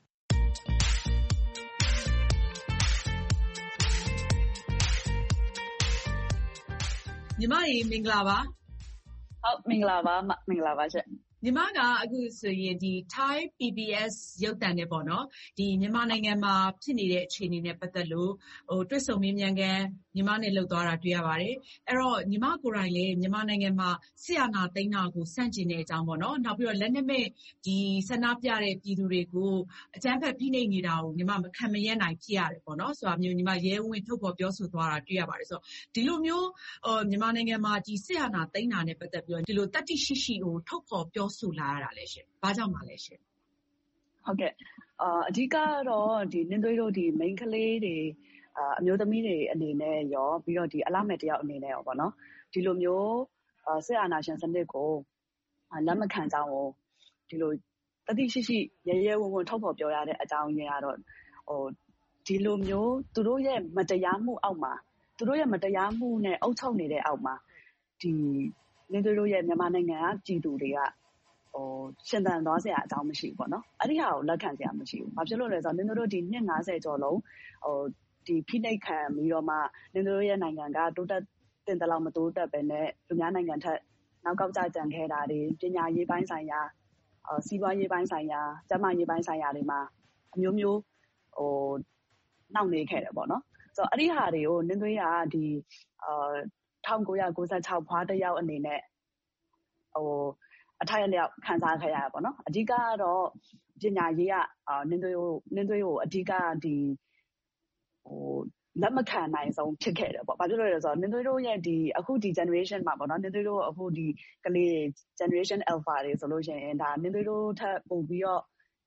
ညီမရေမင်္ဂလာပါဟုတ်မင်္ဂလာပါမင်္ဂလာပါရှင့်ညီမကအခုဆိုရင်ဒီ Thai P B S ရုပ်သံနဲ့ပေါ့နော်ဒီမြန်မာနိုင်ငံမှာဖြစ်နေတဲ့အခြေအနေနဲ့ပတ်သက်လို့ဟိုတွစ်ဆုံမင်းမြန်ကန်ညီမနဲ့လှုပ်သွားတာတွေ့ရပါတယ်အဲ့တော့ညီမကိုယ်တိုင်လည်းမြန်မာနိုင်ငံမှာဆရာနာသိန်းတာကိုစန့်ကျင်တဲ့အကြောင်းပေါ့နော်နောက်ပြီးတော့လက်နက်မဲ့ဒီဆန္ဒပြတဲ့ပြည်သူတွေကိုအကြမ်းဖက်ဖိနှိပ်နေတာကိုညီမမခံမရနိုင်ဖြစ်ရတယ်ပေါ့နော်ဆိုတာမျိုးညီမရဲဝင်ထုတ်ဖော်ပြောဆိုသွားတာတွေ့ရပါတယ်ဆိုတော့ဒီလိုမျိုးဟိုမြန်မာနိုင်ငံမှာဒီဆရာနာသိန်းတာနဲ့ပတ်သက်ပြီးတော့ဒီလိုတတိရှိရှိကိုထုတ်ဖော်ပြောဆိုလာရတာလဲရှင်။ဘာကြောင့်မှလဲရှင်။ဟုတ်ကဲ့။အာအဓိကတော့ဒီနင်းသွေးတို့ဒီ main ကလေးတွေအာအမျိုးသမီးတွေအနေနဲ့ရောပြီးတော့ဒီအလားမဲ့တယောက်အနေနဲ့ရောပေါ့နော်။ဒီလိုမျိုးအာစစ်အာဏာရှင်စနစ်ကိုလက်မခံကြောင်းကိုဒီလိုတတိရှိရှိရဲရဲဝံ့ဝံ့ထုတ်ဖော်ပြောရတဲ့အကြောင်းရင်းကတော့ဟိုဒီလိုမျိုးသူတို့ရဲ့မတရားမှုအောက်မှာသူတို့ရဲ့မတရားမှုနဲ့အုပ်ချုပ်နေတဲ့အောက်မှာဒီနင်းသွေးတို့ရဲ့မြန်မာနိုင်ငံကပြည်သူတွေကဟိုရှင်သန်သွားစရာအကြောင်းမရှိဘူးပေါ့နော်အဲ့ဒီဟာကိုလက်ခံစရာမရှိဘူးဘာဖြစ်လို့လဲဆိုတော့နင်တို့ဒီနှစ်၅၀ကျော်လုံးဟိုဒီဖိနှိပ်ခံပြီးတော့မှနင်တို့ရဲ့နိုင်ငံကတိုးတက်တင်တလောက်မတိုးတက်ပဲနဲ့လူများနိုင်ငံထက်နောက်ကောက်ကျကြံခဲ့တာတွေပညာရေးပိုင်းဆိုင်ရာအော်စီးပွားရေးပိုင်းဆိုင်ရာကျန်းမာရေးပိုင်းဆိုင်ရာတွေမှာအမျိုးမျိုးဟိုနှောင့်နှေးခဲ့တယ်ပေါ့နော်ဆိုတော့အဲ့ဒီဟာတွေကိုနင်တို့ကဒီအာ၁၉၉၆ဖွားတယောက်အနေနဲ့ဟိုအထိုက်အလျောက်ခံစားခဲ့ရတာပေါ့နော်အဓိကကတော့ပညာရေးကအာနင်းသွေးကိုနင်းသွေးကိုအဓိကဒီဟိုလက်မခံနိုင်ဆုံးဖြစ်ခဲ့တယ်ပေါ့ဘာဖြစ်လို့လဲဆိုတော့နင်းသွေးတို့ရဲ့ဒီအခုဒီ generation မှာပေါ့နော်နင်းသွေးတို့အခုဒီကလေး generation alpha တွေဆိုလို့ရှိရင်ဒါနင်းသွေးတို့ထပ်ပို့ပြီးတော့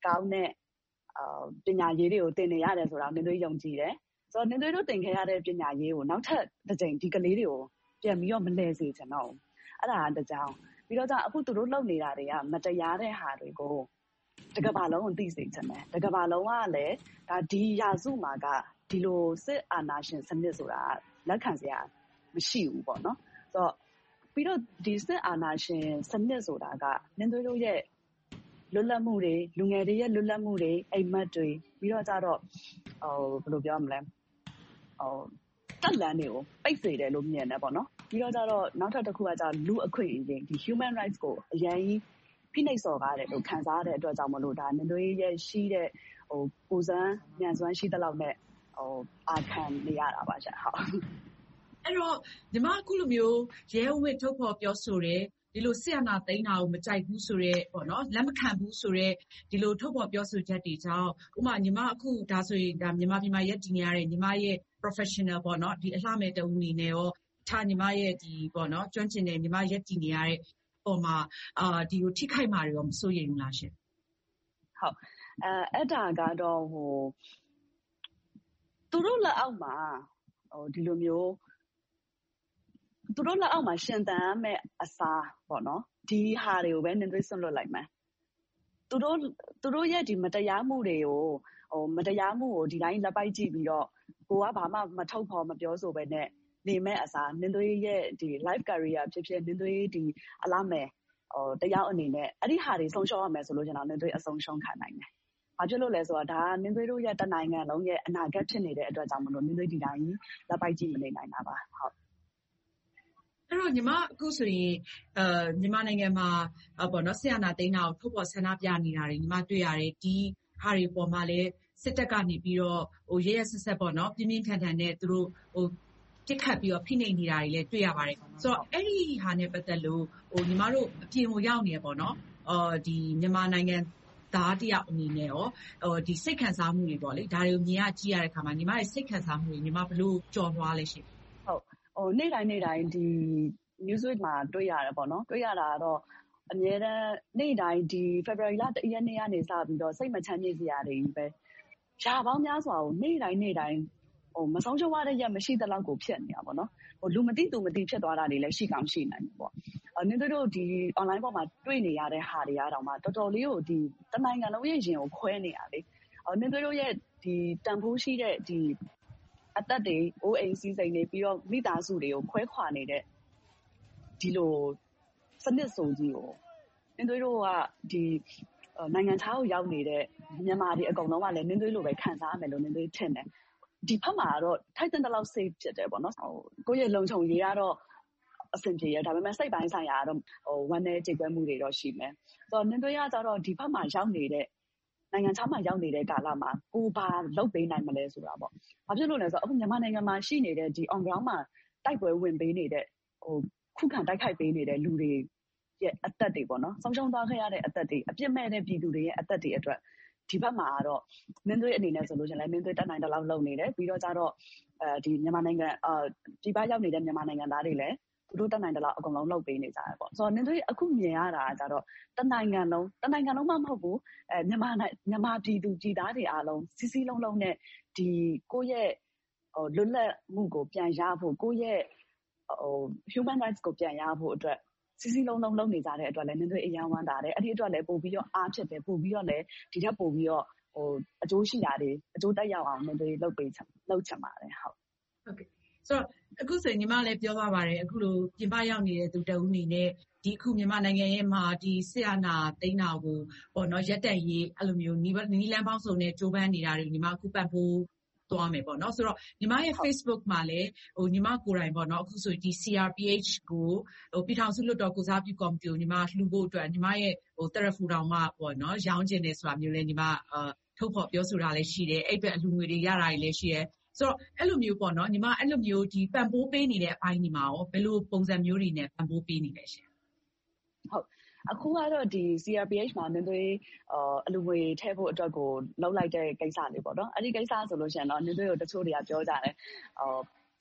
ကောင်းတဲ့ပညာရေးတွေကိုသင်နေရတယ်ဆိုတာနင်တို့ယုံကြည်တယ်ဆိုတော့နင်တို့သင်ခဲ့ရတဲ့ပညာရေးကိုနောက်ထပ်တစ်ကြိမ်ဒီကလေးတွေကိုပြန်ပြီးတော့မလဲစေချင်တော့ဘူးအဲ့ဒါကတကြောင်ပြီးတော့အခုသူတို့လုပ်နေတာတွေကမတရားတဲ့ဟာတွေကိုတကဘာလုံးကိုသိစေချင်တယ်တကဘာလုံးကလည်းဒါဒီရာစုမှာကဒီလိုစစ်အာဏာရှင်စနစ်ဆိုတာလက်ခံစရာမရှိဘူးပေါ့နော်ဆိုတော့ပြီးတော့ဒီစစ်အာဏာရှင်စနစ်ဆိုတာကနင်တို့ရဲ့လွတ်လပ်မှုတွေလူငယ်တွေရဲ့လွတ်လပ်မှုတွေအိမ်မက်တွေပြီးတော့ကြတော့ဟိုဘယ်လိုပြောမလဲဟိုတက်လန်းတွေကိုပိတ်စေတယ်လို့မြင်တယ်ပေါ့နော်ပြီးတော့ကြတော့နောက်ထပ်တစ်ခုကကြလူအခွင့်အရေးဒီ human rights ကိုအရင်ဖိနှိပ်စော်ကားတယ်လို့ခံစားရတဲ့အတွက်ကြောင့်မလို့ဒါနင်တို့ရဲ့ရှိတဲ့ဟိုပူဇမ်းညံစွမ်းရှိတဲ့လောက်နဲ့ဟိုအာခံနေရတာပါရှာဟုတ်အဲ့တော့ညီမအခုလိုမျိုးရဲဝတ်ထုတ်ဖော်ပြောဆိုတယ်ဒီလိုဆီယနာသိန်းတာကိုမကြိုက်ဘူးဆိုရဲပေါ့နော်လက်မခံဘူးဆိုရဲဒီလိုထုတ်ဖော်ပြောဆိုချက်တွေကြောင့်ဥပမာညီမအခုဒါဆိုရင်ဒါမြန်မာပြည်မှာရက်တည်နေရတဲ့ညီမရဲ့ professional ပေါ့နော်ဒီအလှမဲ့တူအနေနဲ့ရောထားညီမရဲ့ဒီပေါ့နော်ကျွမ်းကျင်တဲ့ညီမရက်တည်နေရတဲ့ပုံမှာအာဒီကိုထိခိုက်မှာတွေရောမစိုးရိမ်ဘူးလားရှင်ဟုတ်အဲအဲ့ဒါကတော့ဟိုသူတို့လက်အောက်မှာဟိုဒီလိုမျိုးသူတို့လက်အောက်မှာရှင်သန်မဲ့အစားပေါ့နော်ဒီဟာတွေကိုပဲနင်တွေဆွန့်လွတ်လိုက်မယ်သူတို့သူတို့ရဲ့ဒီမတရားမှုတွေကိုဟိုမတရားမှုကိုဒီတိုင်းလက်ပိုက်ကြည့်ပြီးတော့ကိုကဘာမှမထုတ်ဖော်မပြောဆိုပဲနဲ့နေမဲ့အစားနင်တွေရဲ့ဒီ life career ဖြစ်ဖြစ်နင်တွေဒီအလားမဲ့ဟိုတရားအနေနဲ့အဲ့ဒီဟာတွေဆုံးရှုံးရမယ်ဆိုလို့ကျွန်တော်နင်တွေအဆုံးရှုံးခံနိုင်တယ်ဘာဖြစ်လို့လဲဆိုတော့ဒါနင်တွေတို့ရဲ့တနိုင်ငံလုံးရဲ့အနာဂတ်ဖြစ်နေတဲ့အတွက်ကြောင့်မလို့နင်တွေဒီတိုင်းလက်ပိုက်ကြည့်မနေနိုင်တာပါဟုတ်အဲ့တော့ညီမအခုဆိုရင်အဲမြန်မာနိုင်ငံမှာပေါ့နော်ဆီယနာသိန်းတာကိုထုတ်ဖော်ဆန္ဒပြနေတာတွေညီမတွေ့ရတယ်ဒီဟာတွေပေါ်မှာလည်းစစ်တပ်ကနေပြီးတော့ဟိုရဲရဲဆက်ဆက်ပေါ့နော်ပြင်းပြင်းထန်ထန်နဲ့သူတို့ဟိုတစ်ခတ်ပြီးတော့ဖိနှိပ်နေတာတွေလည်းတွေ့ရပါတယ်ဆိုတော့အဲ့ဒီဟာနဲ့ပတ်သက်လို့ဟိုညီမတို့အပြင်ကိုရောက်နေရပေါ့နော်အော်ဒီမြန်မာနိုင်ငံသားတယောက်အနေနဲ့ရောဟိုဒီစိတ်ခံစားမှုတွေပေါ့လေဒါတွေကိုမြင်ရကြည့်ရတဲ့အခါမှာညီမရဲ့စိတ်ခံစားမှုတွေညီမဘယ်လိုကြော်လွှားလဲရှင်ဟုတ်ဟိုနေ့တိုင်းနေ့တိုင်းဒီ newsweek မှာတွေ့ရတယ်ပေါ့နော်တွေ့ရတာတော့အများတန်းနေ့တိုင်းဒီ February လတစ်ရက်နေ့ကနေစပြီးတော့စိတ်မချမ်းမြေ့စရာတွေပဲရှားပေါင်းများစွာကိုနေ့တိုင်းနေ့တိုင်းဟိုမဆုံးရှုံးရတဲ့ရက်မရှိတဲ့လောက်ကိုဖြစ်နေတာပေါ့နော်ဟိုလူမသိသူမသိဖြစ်သွားတာတွေလည်းရှိကောင်းရှိနိုင်တယ်ပေါ့အဲနင်တို့ဒီ online ပေါ်မှာတွေ့နေရတဲ့ဟာတွေအားတော့မှတော်တော်လေးကိုဒီတနိုင်ငံလုံးရဲ့ရင်ကိုခွဲနေရလေအဲနင်တို့ရဲ့ဒီတန်ဖိုးရှိတဲ့ဒီအသက်တွေအိုးအိမ်စီးစိမ်တွေပြီးတော့မိသားစုတွေကိုခွဲခွာနေတဲ့ဒီလိုစနစ်ဆိုကြီးကိုနင်တို့ကဒီနိုင်ငံခြားကိုရောက်နေတဲ့မြန်မာတွေအကုန်လုံးကလည်းနင်တို့လိုပဲခံစားရမယ်လို့နင်တို့ထင်တယ်ဒီဖက်မှာတော့ထိုက်တဲ့လောက် safe ဖြစ်တယ်ပေါ့နော်ဟိုကိုယ့်ရဲ့လုံခြုံရေးကတော့အဆင်ပြေရဒါပေမဲ့စိတ်ပိုင်းဆိုင်ရာတော့ဟိုဝမ်းနဲ့ကြေကွဲမှုတွေတော့ရှိမယ်ဆိုတော့နင်တို့ရကြတော့ဒီဖက်မှာရောက်နေတဲ့နိုင်ငံခြားမှာရောက်နေတဲ့ကာလမှာကိုဘာလုပ်ပေးနိုင်မလဲဆိုတာပေါ့ဘာဖြစ်လို့လဲဆိုတော့အခုမြန်မာနိုင်ငံမှာရှိနေတဲ့ဒီ on ground မှာတိုက်ပွဲဝင်ပေးနေတဲ့ဟိုခုခံတိုက်ခိုက်ပေးနေတဲ့လူတွေရဲ့အသက်တွေပေါ့နော်ဆုံးရှုံးသွားခဲ့ရတဲ့အသက်တွေအပြစ်မဲ့တဲ့ပြည်သူတွေရဲ့အသက်တွေအတွက်ဒီဘက်မှာတော့မင်းတို့အနေနဲ့ဆိုလို့ရှိရင်လည်းမင်းတို့တက်နိုင်တဲ့လောက်လုပ်နေတယ်ပြီးတော့ကြတော့အဲဒီမြန်မာနိုင်ငံအာပြည်ပရောက်နေတဲ့မြန်မာနိုင်ငံသားတွေလည်းသူတို့တက်နိုင်တဲ့လောက်အကုန်လုံးလုပ်ပေးနေကြတယ်ပေါ့ဆိုတော့မင်းတို့အခုမြင်ရတာကကြတော့တနိုင်ငံလုံးတနိုင်ငံလုံးမှမဟုတ်ဘူးအဲမြန်မာမြန်မာပြည်သူပြည်သားတွေအားလုံးစီးစီးလုံးလုံးနဲ့ဒီကိုယ့်ရဲ့ဟိုလွတ်လပ်မှုကိုပြန်ရဖို့ကိုယ့်ရဲ့ဟို human rights ကိုပြန်ရဖို့အတွက်စီစီလုံးလုံးလုံးနေကြတဲ့အတွက်လည်းနင်တို့အယံဝမ်းတာတယ်အဲ့ဒီအတွက်လည်းပို့ပြီးတော့အားဖြစ်တယ်ပို့ပြီးတော့လည်းဒီထက်ပို့ပြီးတော့ဟိုအကျိုးရှိတာတွေအကျိုးတက်ရောက်အောင်နင်တို့လုပ်ပေးချင်လုပ်ချင်ပါတယ်ဟုတ်ဟုတ်ကဲ့ဆိုတော့အခုဆိုရင်ညီမလည်းပြောပါပါတယ်အခုလိုပြင်ပရောက်နေတဲ့သူတအုပ်အနေနဲ့ဒီအခုမြန်မာနိုင်ငံရဲ့မှာဒီဆီယနာသိန်းတာကိုပေါ့နော်ရက်တက်ရေးအဲ့လိုမျိုးနီးလန်းပေါင်းစုံနဲ့ကြိုးပမ်းနေတာတွေညီမအခုပတ်ဖို့သွားမယ်ပေါ့နော်ဆိုတော့ညီမရဲ့ Facebook မှာလည်းဟိုညီမကိုယ်တိုင်ပေါ့နော်အခုဆိုဒီ C R P H ကိုဟိုပြည်ထောင်စုလွှတ်တော်ကိုစားပြုကော်မတီကိုညီမလှူဖို့အတွက်ညီမရဲ့ဟိုတယ်လီဖုန်းတောင်မှပေါ့နော်ရောင်းကျင်နေဆိုတာမျိုးလဲညီမအာထုတ်ဖော်ပြောဆိုတာလည်းရှိတယ်အဲ့ဘက်အလှူငွေတွေရတာတွေလည်းရှိတယ်ဆိုတော့အဲ့လိုမျိုးပေါ့နော်ညီမအဲ့လိုမျိုးဒီပံ့ပိုးပေးနေတဲ့အပိုင်းဒီမှာရောဘယ်လိုပုံစံမျိုးတွေနဲ့ပံ့ပိုးပေးနေလဲရှင်ဟုတ်အခုကတော့ဒီ C R P H မှာနင်တို့အလူငွေထည့်ဖို့အတွက်ကိုလောက်လိုက်တဲ့ကိစ္စလေးပေါ့နော်အဲ့ဒီကိစ္စဆိုလို့ရှိရင်တော့နင်တို့တို့တချို့တွေကပြောကြတယ်ဟို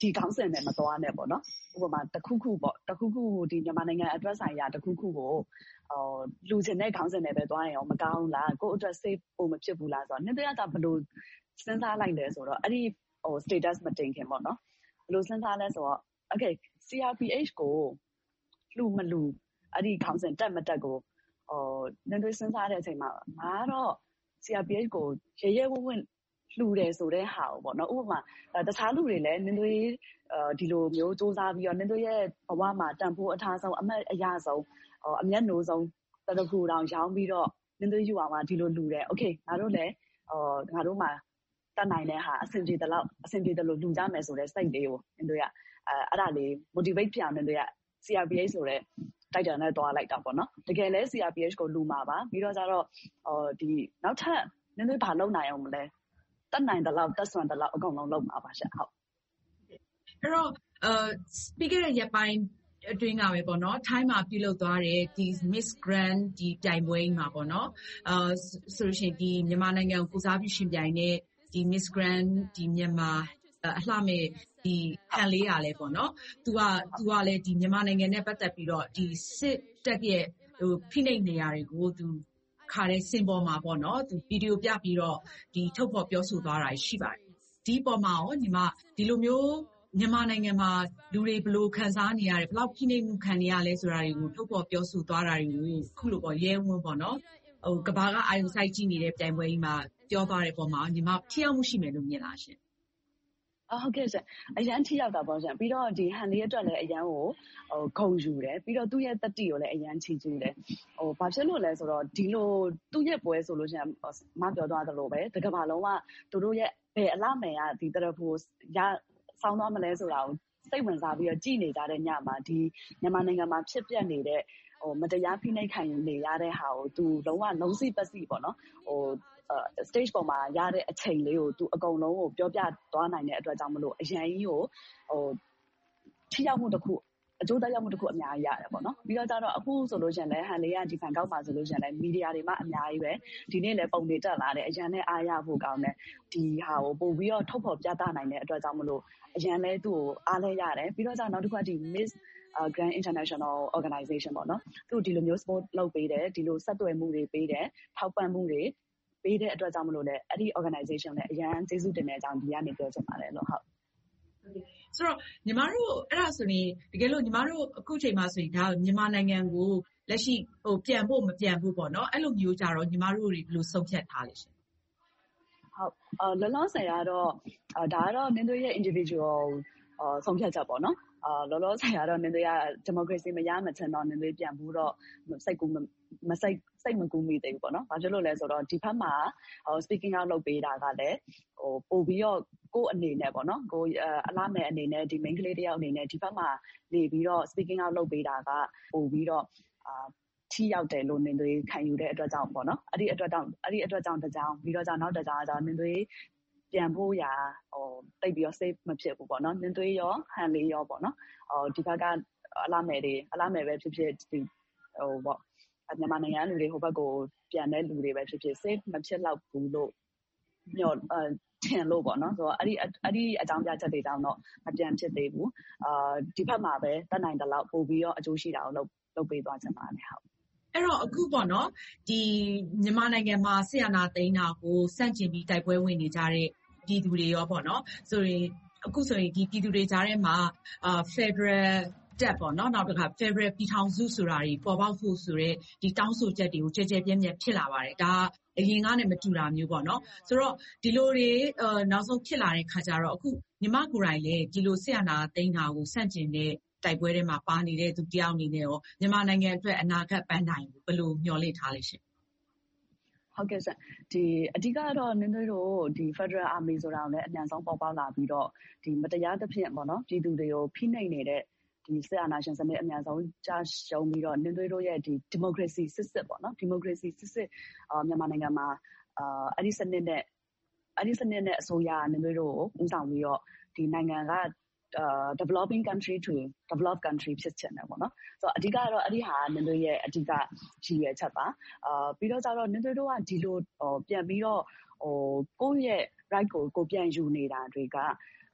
ဒီခေါင်းစဉ်နဲ့မသွားနဲ့ပေါ့နော်ဥပမာတစ်ခုခုပေါ့တစ်ခုခုဒီမြန်မာနိုင်ငံအတွက်ဆိုင်ရာတစ်ခုခုကိုအော်လူချင်တဲ့ခေါင်းစဉ်နဲ့ပဲသွားရင်ရောမကောင်းလားကိုယ့်အတွက် safe ပုံမဖြစ်ဘူးလားဆိုတော့နင်တို့ကဘယ်လိုစဉ်းစားလိုက်လဲဆိုတော့အဲ့ဒီဟို status မတင်ခင်ပေါ့နော်ဘယ်လိုစဉ်းစားလဲဆိုတော့ okay ซี อาร์ พี เอช ကိုလူမလူအဲ့ဒီခေါင်းစဉ်တက်မတက်ကိုဟိုနင်တို့စဉ်းစားတဲ့အချိန်မှာငါတော့ ซี อาร์ พี เอช ကိုရေရဲဝဝလှူတယ်ဆိုတဲ့ဟာပေါ့နော်ဥပမာတခြားလူတွေလည်းနင်တို့ဒီလိုမျိုးစူးစမ်းပြီးတော့နင်တို့ရဲ့ဘဝမှာတန်ဖိုးအထားဆုံးအမတ်အရဆုံးအမျက်နှိုးဆုံးတရခုတောင်ရောင်းပြီးတော့နင်တို့ယူအောင်မှာဒီလိုလှူတယ်โอเคငါတို့လည်းဟောငါတို့မှာတတ်နိုင်တဲ့ဟာအဆင်ပြေတယ်လို့အဆင်ပြေတယ်လို့လှူကြမယ်ဆိုတဲ့စိတ်လေးကိုနင်တို့ရအဲအဲ့ဒါလေး motivate ဖြစ်အောင်နင်တို့ရ ซี อาร์ พี เอช ဆိုတဲ့ title နဲ့တွားလိုက်တာပေါ့နော်တကယ်လဲ ซี อาร์ พี เอช ကိုလှူမှာပါပြီးတော့ကျတော့ဟောဒီနောက်ထပ်နင်တို့ဘာလုပ်နိုင်အောင်မလဲတတ်နိုင်တယ်လို့တက်ဆွမ်းတယ်လို့အကုန်လုံးလုပ်မှာပါရှင့်ဟုတ်အဲ့တော့အဲ speaker ရဲ့ပိုင်းအတွင်းကပဲပေါ့နော်ထိုင်းမှာပြုလုပ်သွားတဲ့ဒီ Miss Grand ဒီပြိုင်ပွဲမှာပေါ့နော်အဲဆိုလို့ရှိရင်ဒီမြန်မာနိုင်ငံကိုကိုစားပြုရှင်ပြိုင်တဲ့ဒီ Miss Grand ဒီမြန်မာအလှမဲ့ဒီဟန်လေးရလဲပေါ့နော်သူကသူကလည်းဒီမြန်မာနိုင်ငံနဲ့ပတ်သက်ပြီးတော့ဒီစစ်တပ်ရဲ့ဟိုဖိနှိပ်နေရာတွေကိုသူခါတဲ့စင်ပေါ်မှာပေါ့နော်သူဗီဒီယိုပြပြီးတော့ဒီထုတ်ဖော်ပြောဆိုသွားတာရှိပါတယ်ဒီပေါ်မှာရောညီမဒီလိုမျိုးမြန်မာနိုင်ငံမှာလူတွေဘယ်လိုခံစားနေရတယ်ဘယ်လောက်ဖိနှိပ်မှုခံနေရလဲဆိုတာတွေကိုထုတ်ဖော်ပြောဆိုသွားတာတွေကိုခုလိုပေါ့ရဲဝန်းပေါ့နော်ဟိုကဘာကအာယုံစိုက်ကြည့်နေတဲ့ပြိုင်ပွဲကြီးမှာပြောသွားတဲ့ပုံမှာညီမထိရောက်မှုရှိမယ်လို့မြင်လားရှင်ဟုတ်ကဲ့ရှင်အရန်ထိရောက်တာပေါ့ရှင်ပြီးတော့ဒီဟန်လေးအတွက်လည်းအရန်ကိုဟိုဂုဏ်ယူတယ်ပြီးတော့သူ့ရဲ့တတိကိုလည်းအရန်ချီးကျူးတယ်ဟိုဘာဖြစ်လို့လဲဆိုတော့ဒီလိုသူ့ရဲ့ပွဲဆိုလို့ရှင်မပြောသွားသလိုပဲတကဘာလုံးကသူတို့ရဲ့ဘယ်အလားမယ်ကဒီတရဖို့ရဆောင်းသွားမလဲဆိုတာကိုစိတ်ဝင်စားပြီးတော့ကြည်နေကြတဲ့ညမှာဒီမြန်မာနိုင်ငံမှာဖြစ်ပျက်နေတဲ့ဟိုမတရားဖိနှိပ်ခံနေရတဲ့ဟာကိုသူလုံးဝလုံးစိပတ်စီပေါ့နော်ဟိုstage ပေါ်မှာရတဲ့အချိန်လေးကိုသူအကုန်လုံးကိုပြောပြသွားနိုင်တဲ့အတွက်ကြောင့်မလို့အရန်ကြီးကိုဟိုထိရောက်မှုတစ်ခုအကျိုးသက်ရောက်မှုတစ်ခုအများကြီးရတယ်ပေါ့နော်ပြီးတော့ကျတော့အခုဆိုလို့ရှင်လဲဟန်လေးကဒီဖန်ကောက်ပါဆိုလို့ရှင်လဲမီဒီယာတွေမှာအများကြီးပဲဒီနေ့လဲပုံတွေတက်လာတယ်အရန်နဲ့အားရဖို့ကောင်းတယ်ဒီဟာကိုပို့ပြီးတော့ထုတ်ဖော်ပြသနိုင်တဲ့အတွက်ကြောင့်မလို့အရန်လဲသူ့ကိုအားလဲရတယ်ပြီးတော့ကျတော့နောက်တစ်ခုကဒီ Miss Grand International Organization ပေါ့နော်သူဒီလိုမျိုး sport လုပ်ပေးတယ်ဒီလိုဆက်သွယ်မှုတွေပေးတယ်ထောက်ပံ့မှုတွေပေးတဲ့အတွက်ကြောင့်မလို့လဲအဲ့ဒီ organization နဲ့အရန်ကျေးဇူးတင်တဲ့အကြောင်းဒီကနေပြောချင်ပါတယ်လို့ဟုတ်ဆိုတော့ညီမတို့အဲ့ဒါဆိုရင်တကယ်လို့ညီမတို့အခုချိန်မှာဆိုရင်ဒါမြန်မာနိုင်ငံကိုလက်ရှိဟိုပြန်ဖို့မပြန်ဖို့ပေါ့နော်အဲ့လိုမျိုးကြတော့ညီမတို့တွေဘယ်လိုဆုံးဖြတ်ထားလဲရှင်ဟုတ်အော်လောလောဆယ်ကတော့ဒါကတော့နင်တို့ရဲ့ individual အော်ဆုံးဖြတ်ချက်ပေါ့နော်အာလောလောဆယ်ကတော့နင်တို့က democracy မရမချင်တော့နင်တို့ပြန်ဘူးတော့စိတ်ကူမစိတ်စိတ်မကူမိသေးဘူးပေါ့နော်။ဘာဖြစ်လို့လဲဆိုတော့ဒီဘက်မှာဟို speaking out လုပ်ပေးတာကလည်းဟိုပို့ပြီးတော့ကိုယ့်အနေနဲ့ပေါ့နော်။ကိုအလားမဲ့အနေနဲ့ဒီ main ကလေးတယောက်အနေနဲ့ဒီဘက်မှာနေပြီးတော့ speaking out လုပ်ပေးတာကပို့ပြီးတော့အာထိရောက်တယ်လို့နင်တို့ခံယူတဲ့အတွက်ကြောင့်ပေါ့နော်။အဲ့ဒီအတွက်ကြောင့်အဲ့ဒီအတွက်ကြောင့်တကြောင်ပြီးတော့ကြောင့်နောက်တကြောင်ကြောင့်နင်တို့ပြန်ဖို့ရာဟိုတိတ်ပြီးတော့ safe မဖြစ်ဘူးပေါ့နော်။နင်တို့ရောဟန်လေးရောပေါ့နော်။ဟိုဒီဘက်ကအလားမဲ့တွေအလားမဲ့ပဲဖြစ်ဖြစ်ဒီဟိုပေါ့မြန်မာနိုင်ငံလူတွေဟိုဘက်ကိုပြန်တဲ့လူတွေပဲဖြစ်ဖြစ် safe မဖြစ်တော့ဘူးလို့ညော့အထင်လို့ပေါ့နော်ဆိုတော့အဲ့ဒီအဲ့ဒီအကြောင်းပြချက်တွေတောင်တော့မပြန်ဖြစ်သေးဘူးအာဒီဘက်မှာပဲတတ်နိုင်တဲ့လောက်ပို့ပြီးတော့အကျိုးရှိတာကိုလုပ်လုပ်ပေးသွားချင်ပါတယ်ဟုတ်အဲ့တော့အခုပေါ့နော်ဒီမြန်မာနိုင်ငံမှာဆရာနာသိန်းတာကိုစန့်ကျင်ပြီးတိုက်ပွဲဝင်နေကြတဲ့ပြည်သူတွေရောပေါ့နော်ဆိုရင်အခုဆိုရင်ဒီပြည်သူတွေကြားထဲမှာအာ Federalတက်ပေါ့နော်နောက်တစ်ခါ Federal ပြည်ထောင်စုဆိုတာတွေပေါ်ပေါက်ဖို့ဆိုရဲဒီတောင်းဆိုချက်တွေကိုကြဲကြဲပြန့်ပြန့်ဖြစ်လာပါတယ်ဒါအရင်ကနဲ့မတူတာမျိုးပေါ့နော်ဆိုတော့ဒီလိုတွေနောက်ဆုံးဖြစ်လာတဲ့ခါကျတော့အခုညီမကိုယ်တိုင်လည်းဒီလိုဆရာနာသိန်းတာကိုစန့်ကျင်တဲ့တိုက်ပွဲထဲမှာပါနေတဲ့သူတယောက်အနေနဲ့ရောမြန်မာနိုင်ငံအတွက်အနာဂတ်ပန်းတိုင်ကိုဘယ်လိုမျှော်လင့်ထားလဲရှင်ဟုတ်ကဲ့ဆက်ဒီအဓိကတော့နင်တို့ဒီ Federal Army ဆိုတာကိုလည်းအမြန်ဆုံးပေါ်ပေါက်လာပြီးတော့ဒီမတရားသဖြင့်ပေါ့နော်ပြည်သူတွေကိုဖိနှိပ်နေတဲ့ဒီစစ်အာဏာရှင်စနစ်အများဆုံးကြာရှုံးပြီးတော့နင်သွေးတို့ရဲ့ဒီ democracy စစ်စစ်ပေါ့နော် democracy စစ်စစ်အာမြန်မာနိုင်ငံမှာအာအဲ့ဒီစနစ်နဲ့အဲ့ဒီစနစ်နဲ့အစိုးရနင်သွေးတို့ကိုဦးဆောင်ပြီးတော့ဒီနိုင်ငံကအာ developing country to developed country ဖြစ်ချင်တယ်ပေါ့နော်ဆိုတော့အဓိကတော့အဲ့ဒီဟာနင်သွေးရဲ့အဓိကရည်ရွယ်ချက်ပါအာပြီးတော့ကျတော့နင်သွေးတို့ကဒီလိုပြန်ပြီးတော့ဟိုကိုယ့်ရဲ့ right ကိုကိုပြန်ယူနေတာတွေက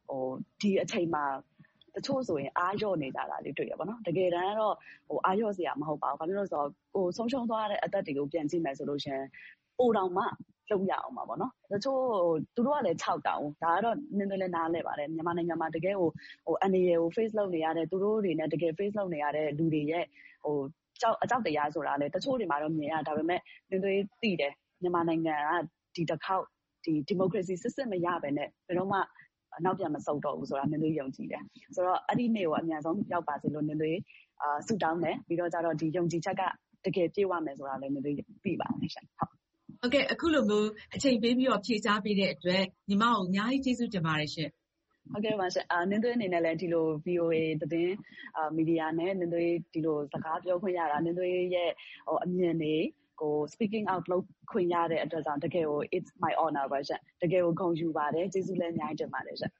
ဟိုဒီအချိန်မှာတချို့ဆိုရင်အားလျော့နေကြတာလေးတွေ့ရပါတော့တကယ်တမ်းတော့ဟိုအားလျော့စရာမဟုတ်ပါဘူးဘာဖြစ်လို့လဲဆိုတော့ဟိုဆုံးရှုံးသွားတဲ့အသက်တွေကိုပြန်ကြည့်မယ်ဆိုလို့ရှင်ပိုတောင်မှလုံးရအောင်ပါပေါ့နော်တချို့သူတို့ကလည်း၆တောင်ဒါကတော့နည်းနည်းလေးနားလဲပါတယ်မြန်မာနိုင်ငံမှာတကယ်ဟိုဟိုအနေရကို face လုပ်နေရတဲ့သူတို့တွေနဲ့တကယ် face လုပ်နေရတဲ့လူတွေရဲ့ဟိုကြောက်အကြောက်တရားဆိုတာလေတချို့တွေမှာတော့မြင်ရဒါပေမဲ့နည်းနည်းသိတယ်မြန်မာနိုင်ငံကဒီတစ်ခေါက်ဒီ democracy စစ်စစ်မရဘဲနဲ့ဘယ်တော့မှနောက်ပြန်မဆုတ်တော့ဘူးဆိုတာနည်းနည်းယုံကြည်တယ်ဆိုတော့အဲ့ဒီနေ့ကိုအများဆုံးရောက်ပါစေလို့နည်းနည်းအာဆူတောင်းတယ်ပြီးတော့ကျတော့ဒီယုံကြည်ချက်ကတကယ်ပြည့်ဝမယ်ဆိုတာလည်းနည်းနည်းသိပါတယ်ရှင်ဟုတ်ဟုတ်ကဲ့အခုလိုမျိုးအချိန်ပေးပြီးတော့ဖြေချပေးတဲ့အတွက်ညီမကိုအများကြီးကျေးဇူးတင်ပါတယ်ရှင်ဟုတ်ကဲ့ပါရှင်အာနင်းသွေးအနေနဲ့လည်းဒီလို V O A သတင်းအာမီဒီယာနဲ့နင်းသွေးဒီလိုစကားပြောခွင့်ရတာနင်းသွေးရဲ့ဟိုအမြင်တွေကို speaking out လုပ်ခွင့်ရတဲ့အတွက်ကြောင့်တကယ်ကို it's my honor ပါရှင်တကယ်ကိုဂုဏ်ယူပါတယ်ကျေးဇူးလည်းအများကြီးတင်ပါတယ်ရှင်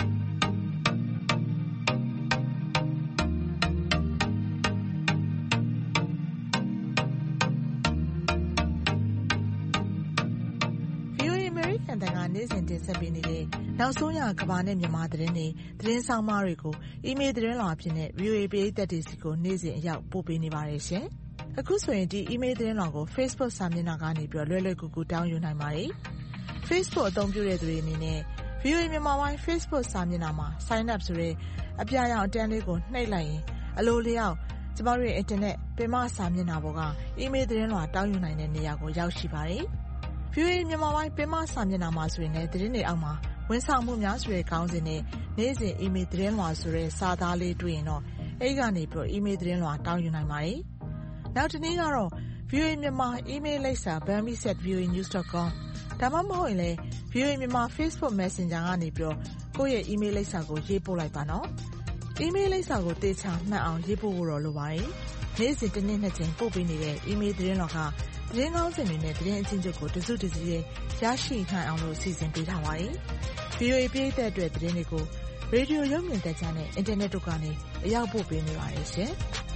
အတန်ကနေ့စဉ်တင်ဆက်ပေးနေတဲ့နောက်ဆုံးရကဘာနဲ့မြန်မာသတင်းတွေသတင်းဆောင်မတွေကိုအီးမေးလ်သတင်းလွှာဖြစ်တဲ့ V O A ပရိသတ်တွေစီကိုနေ့စဉ်အရောက်ပို့ပေးနေပါတယ်ရှင်။အခုဆိုရင်ဒီအီးမေးလ်သတင်းလွှာကို Facebook စာမျက်နှာကနေပြီးလွယ်လွယ်ကူကူတောင်းယူနိုင်ပါတယ်။ Facebook အသုံးပြုတဲ့သူတွေအနေနဲ့ V O A မြန်မာပိုင်း Facebook စာမျက်နှာမှာ sign up ဆိုတဲ့အပြာရောင်အတန်းလေးကိုနှိပ်လိုက်ရင်အလိုလျောက်ကျမတို့ရဲ့ internet ပင်မစာမျက်နှာပေါ်ကအီးမေးလ်သတင်းလွှာတောင်းယူနိုင်တဲ့နေရာကိုရောက်ရှိပါတယ်။ V O A မြန်မာပိုင်းပင်မစာမျက်နှာမှာဆိုရင်လည်းသတင်းတွေအောက်မှာဝန်ဆောင်မှုများဆိုတဲ့ခေါင်းစဉ်နဲ့နေ့စဉ်အီးမေးလ်သတင်းလွှာဆိုတဲ့စာသားလေးတွေ့ရင်တော့အဲဒီကနေပြီးတော့အီးမေးလ်သတင်းလွှာတောင်းယူနိုင်ပါတယ်။နောက်တစ်နေ့ကတော့ V O A မြန်မာအီးမေးလ်လိပ်စာ bambi at v o a news dot com ဒါမှမဟုတ်ရင်လည်း V O A မြန်မာ Facebook Messenger ကနေပြီးတော့ကိုယ့်ရဲ့အီးမေးလ်လိပ်စာကိုရေးပို့လိုက်ပါနော်။အီးမေးလ်လိပ်စာကိုတေချာမှတ်အောင်ရေးပို့ဖို့တော့လိုပါတယ်။နေ့စဉ်တစ်နေ့နှစ်ကြိမ်ပို့ပေးနေတဲ့အီးမေးလ်သတင်းလွှာကသတင်းကောင်းစင်တွေနဲ့သတင်းအချင်းချုပ်ကိုတစုတစည်းရဲ့ရရှိနိုင်အောင်လို့စီစဉ်ပေးထားပါတယ်။ V O A ပြည်သက်အတွက်သတင်းတွေကိုရေဒီယိုရုပ်မြင်သံကြားနဲ့အင်တာနက်တို့ကနေအရောက်ပို့ပေးနေပါတယ်ရှင်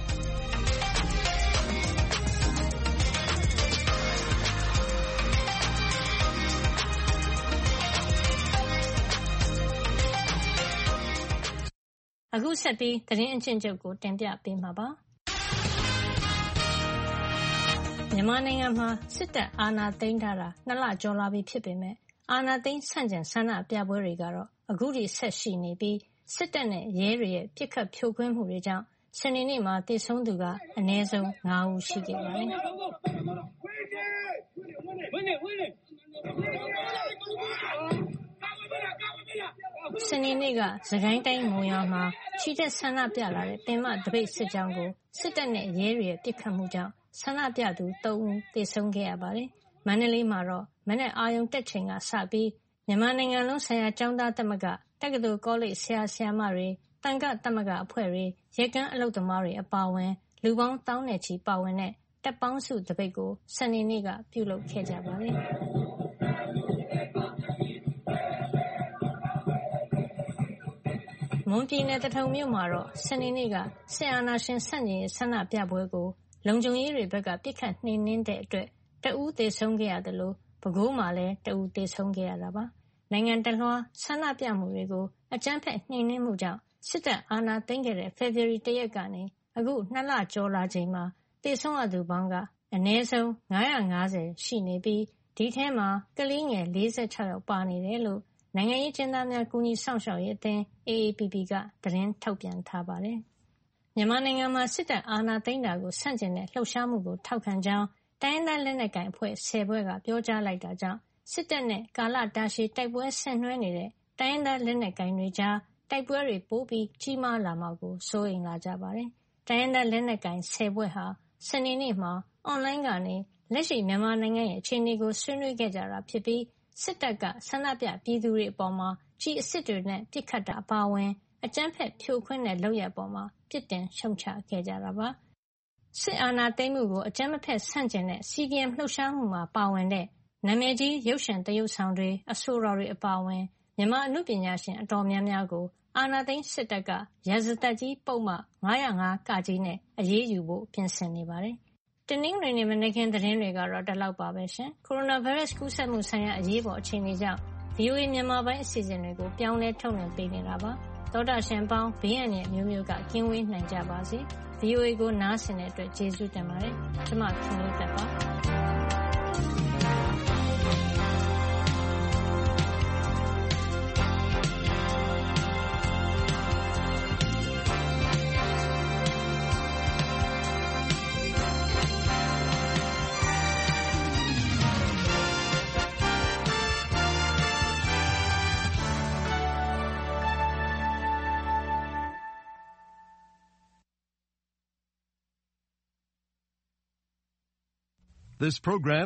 ။အခုဆက်ပြီးသတင်းအချင်းချုပ်ကိုတင်ပြပေးမှာပါ။မြန်မာနိုင်ငံမှာစစ်တပ်အာဏာသိမ်းထားတာနှစ်လကျော်လာပြီဖြစ်ပေမဲ့အာဏာသိမ်းဆန့်ကျင်ဆန္ဒပြပွဲတွေကတော့အခုထိဆက်ရှိနေပြီးစစ်တပ်နဲ့ရဲတွေရဲ့ပစ်ခတ်ဖြိုခွင်းမှုတွေကြောင့်စနေနေ့မှာသေဆုံးသူကအနည်းဆုံး၅ဦးရှိခဲ့ပါတယ်။စနေနေ့ကစကိုင်းတိုင်းမုံရွာမှာချီတက်ဆန္ဒပြလာတဲ့ပင်မသပိတ်စစ်ကြောင်းကိုစစ်တပ်နဲ့ရဲတွေရဲ့ပစ်ခတ်မှုကြောင့်ဆန္ဒပြသူ၃ဦးသေဆုံးခဲ့ရပါတယ်။မန္တလေးမှာတော့မနက်အာရုံတက်ချိန်ကစပြီးမြန်မာနိုင်ငံလုံးဆိုင်ရာကျောင်းသားသမဂ္ဂတက္ကသိုလ်ကောလိပ်ဆရာဆရာမတွေသံဃာသမဂ္ဂအဖွဲ့တွေရက်ကန်းအလုပ်သမားတွေအပါအဝင်လူပေါင်းသောင်းနဲ့ချီပါဝင်တဲ့တပ်ပေါင်းစုသပိတ်ကိုစနေနေ့ကပြုလုပ်ခဲ့ကြပါတယ်။မွန်ပြည်နယ်သထုံမြို့မှာတော့စနေနေ့ကစစ်အာဏာရှင်ဆန့်ကျင်ရေးဆန္ဒပြပွဲကိုလုံခြုံရေးတွေဘက်ကပစ်ခတ်နှိမ်နင်းတဲ့အတွက်တဦးသေဆုံးခဲ့ရတယ်လို့ပဲခူးမှာလည်းတဦးသေဆုံးခဲ့ရတာပါ။နိုင်ငံတလွှားဆန္ဒပြမှုတွေကိုအကြမ်းဖက်နှိမ်နင်းမှုကြောင့်စစ်တပ်အာဏာသိမ်းခဲ့တဲ့ဖေဖေါ်ဝါရီတရက်ကနေအခုနှစ်လကျော်လာချိန်မှာသေဆုံးရသူပေါင်းကအနည်းဆုံး၅၅၀ရှိနေပြီးဒီထဲမှာကလေးငယ်၄၆ယောက်ပါနေတယ်လို့နိုင်ငံရေးကျဉ်းသားများကူညီစောင့်ရှောက်ရေးအသင်း A A P P ကသတင်းထုတ်ပြန်ထားပါတယ်။မြန်မာနိုင်ငံမှာစစ်တပ်အာဏာသိမ်းတာကိုဆန့်ကျင်တဲ့လှုပ်ရှားမှုကိုထောက်ခံကြောင်းတိုင်းရင်းသားလက်နက်ကိုင်အဖွဲ့ဆယ်ဖွဲ့ကပြောကြားလိုက်တာကြောင့်စစ်တပ်နဲ့ကာလတာရှည်တိုက်ပွဲဆင်နွှဲနေတဲ့တိုင်းရင်းသားလက်နက်ကိုင်တွေကြားတိုက်ပွဲတွေပိုပြီးကြီးမားလာမှာကိုစိုးရိမ်လာကြပါတယ်။တိုင်းရင်းသားလက်နက်ကိုင်ဆယ်ဖွဲ့ဟာစနေနေ့မှာအွန်လိုင်းကနေလက်ရှိမြန်မာနိုင်ငံရဲ့အခြေအနေကိုဆွေးနွေးခဲ့ကြတာဖြစ်ပြီးစစ်တပ်ကဆန္ဒပြပြည်သူတွေအပေါ်မှာကြီးအစ်စ်တွေနဲ့ပစ်ခတ်တာအပါအဝင်အကြမ်းဖက်ဖြိုခွင်းတဲ့လုပ်ရပ်ပေါ်မှာပြစ်တင်ရှုတ်ချခဲ့ကြတာပါ။စစ်အာဏာသိမ်းမှုကိုအကြမ်းမဖက်ဆန့်ကျင်တဲ့ C D M လှုပ်ရှားမှုမှာပါဝင်တဲ့နာမည်ကြီးရုပ်ရှင်သရုပ်ဆောင်တွေအဆိုတော်တွေအပါအဝင်မြန်မာအနုပညာရှင်အတော်များများကိုအာဏာသိမ်းစစ်တပ်ကရာဇသတ်ကြီးပုဒ်မ၅၀၅-ကနဲ့အရေးယူဖို့ပြင်ဆင်နေပါတယ်။တနင်္ဂနွေနေ့မနက်ခင်းသတင်းတွေကတော့ဒီလောက်ပါပဲရှင်။ကိုရိုနာဗိုင်းရပ်စ်ကူးစက်မှုဆိုင်ရာအရေးပေါ်အခြေအနေကြောင့် V O A မြန်မာပိုင်းအစီအစဉ်တွေကိုပြောင်းလဲထုတ်လွှင့်ပေးနေတာပါသောတာရှင်ပေါင်းဘေးရန်ရဲ့မျိုးမျိုးကကင်းဝေးနိုင်ကြပါစေ V O A ကိုနားဆင်တဲ့အတွက်ကျေးဇူးတင်ပါတယ်ကျွန်မခင်မျိုးသက်ပါ This program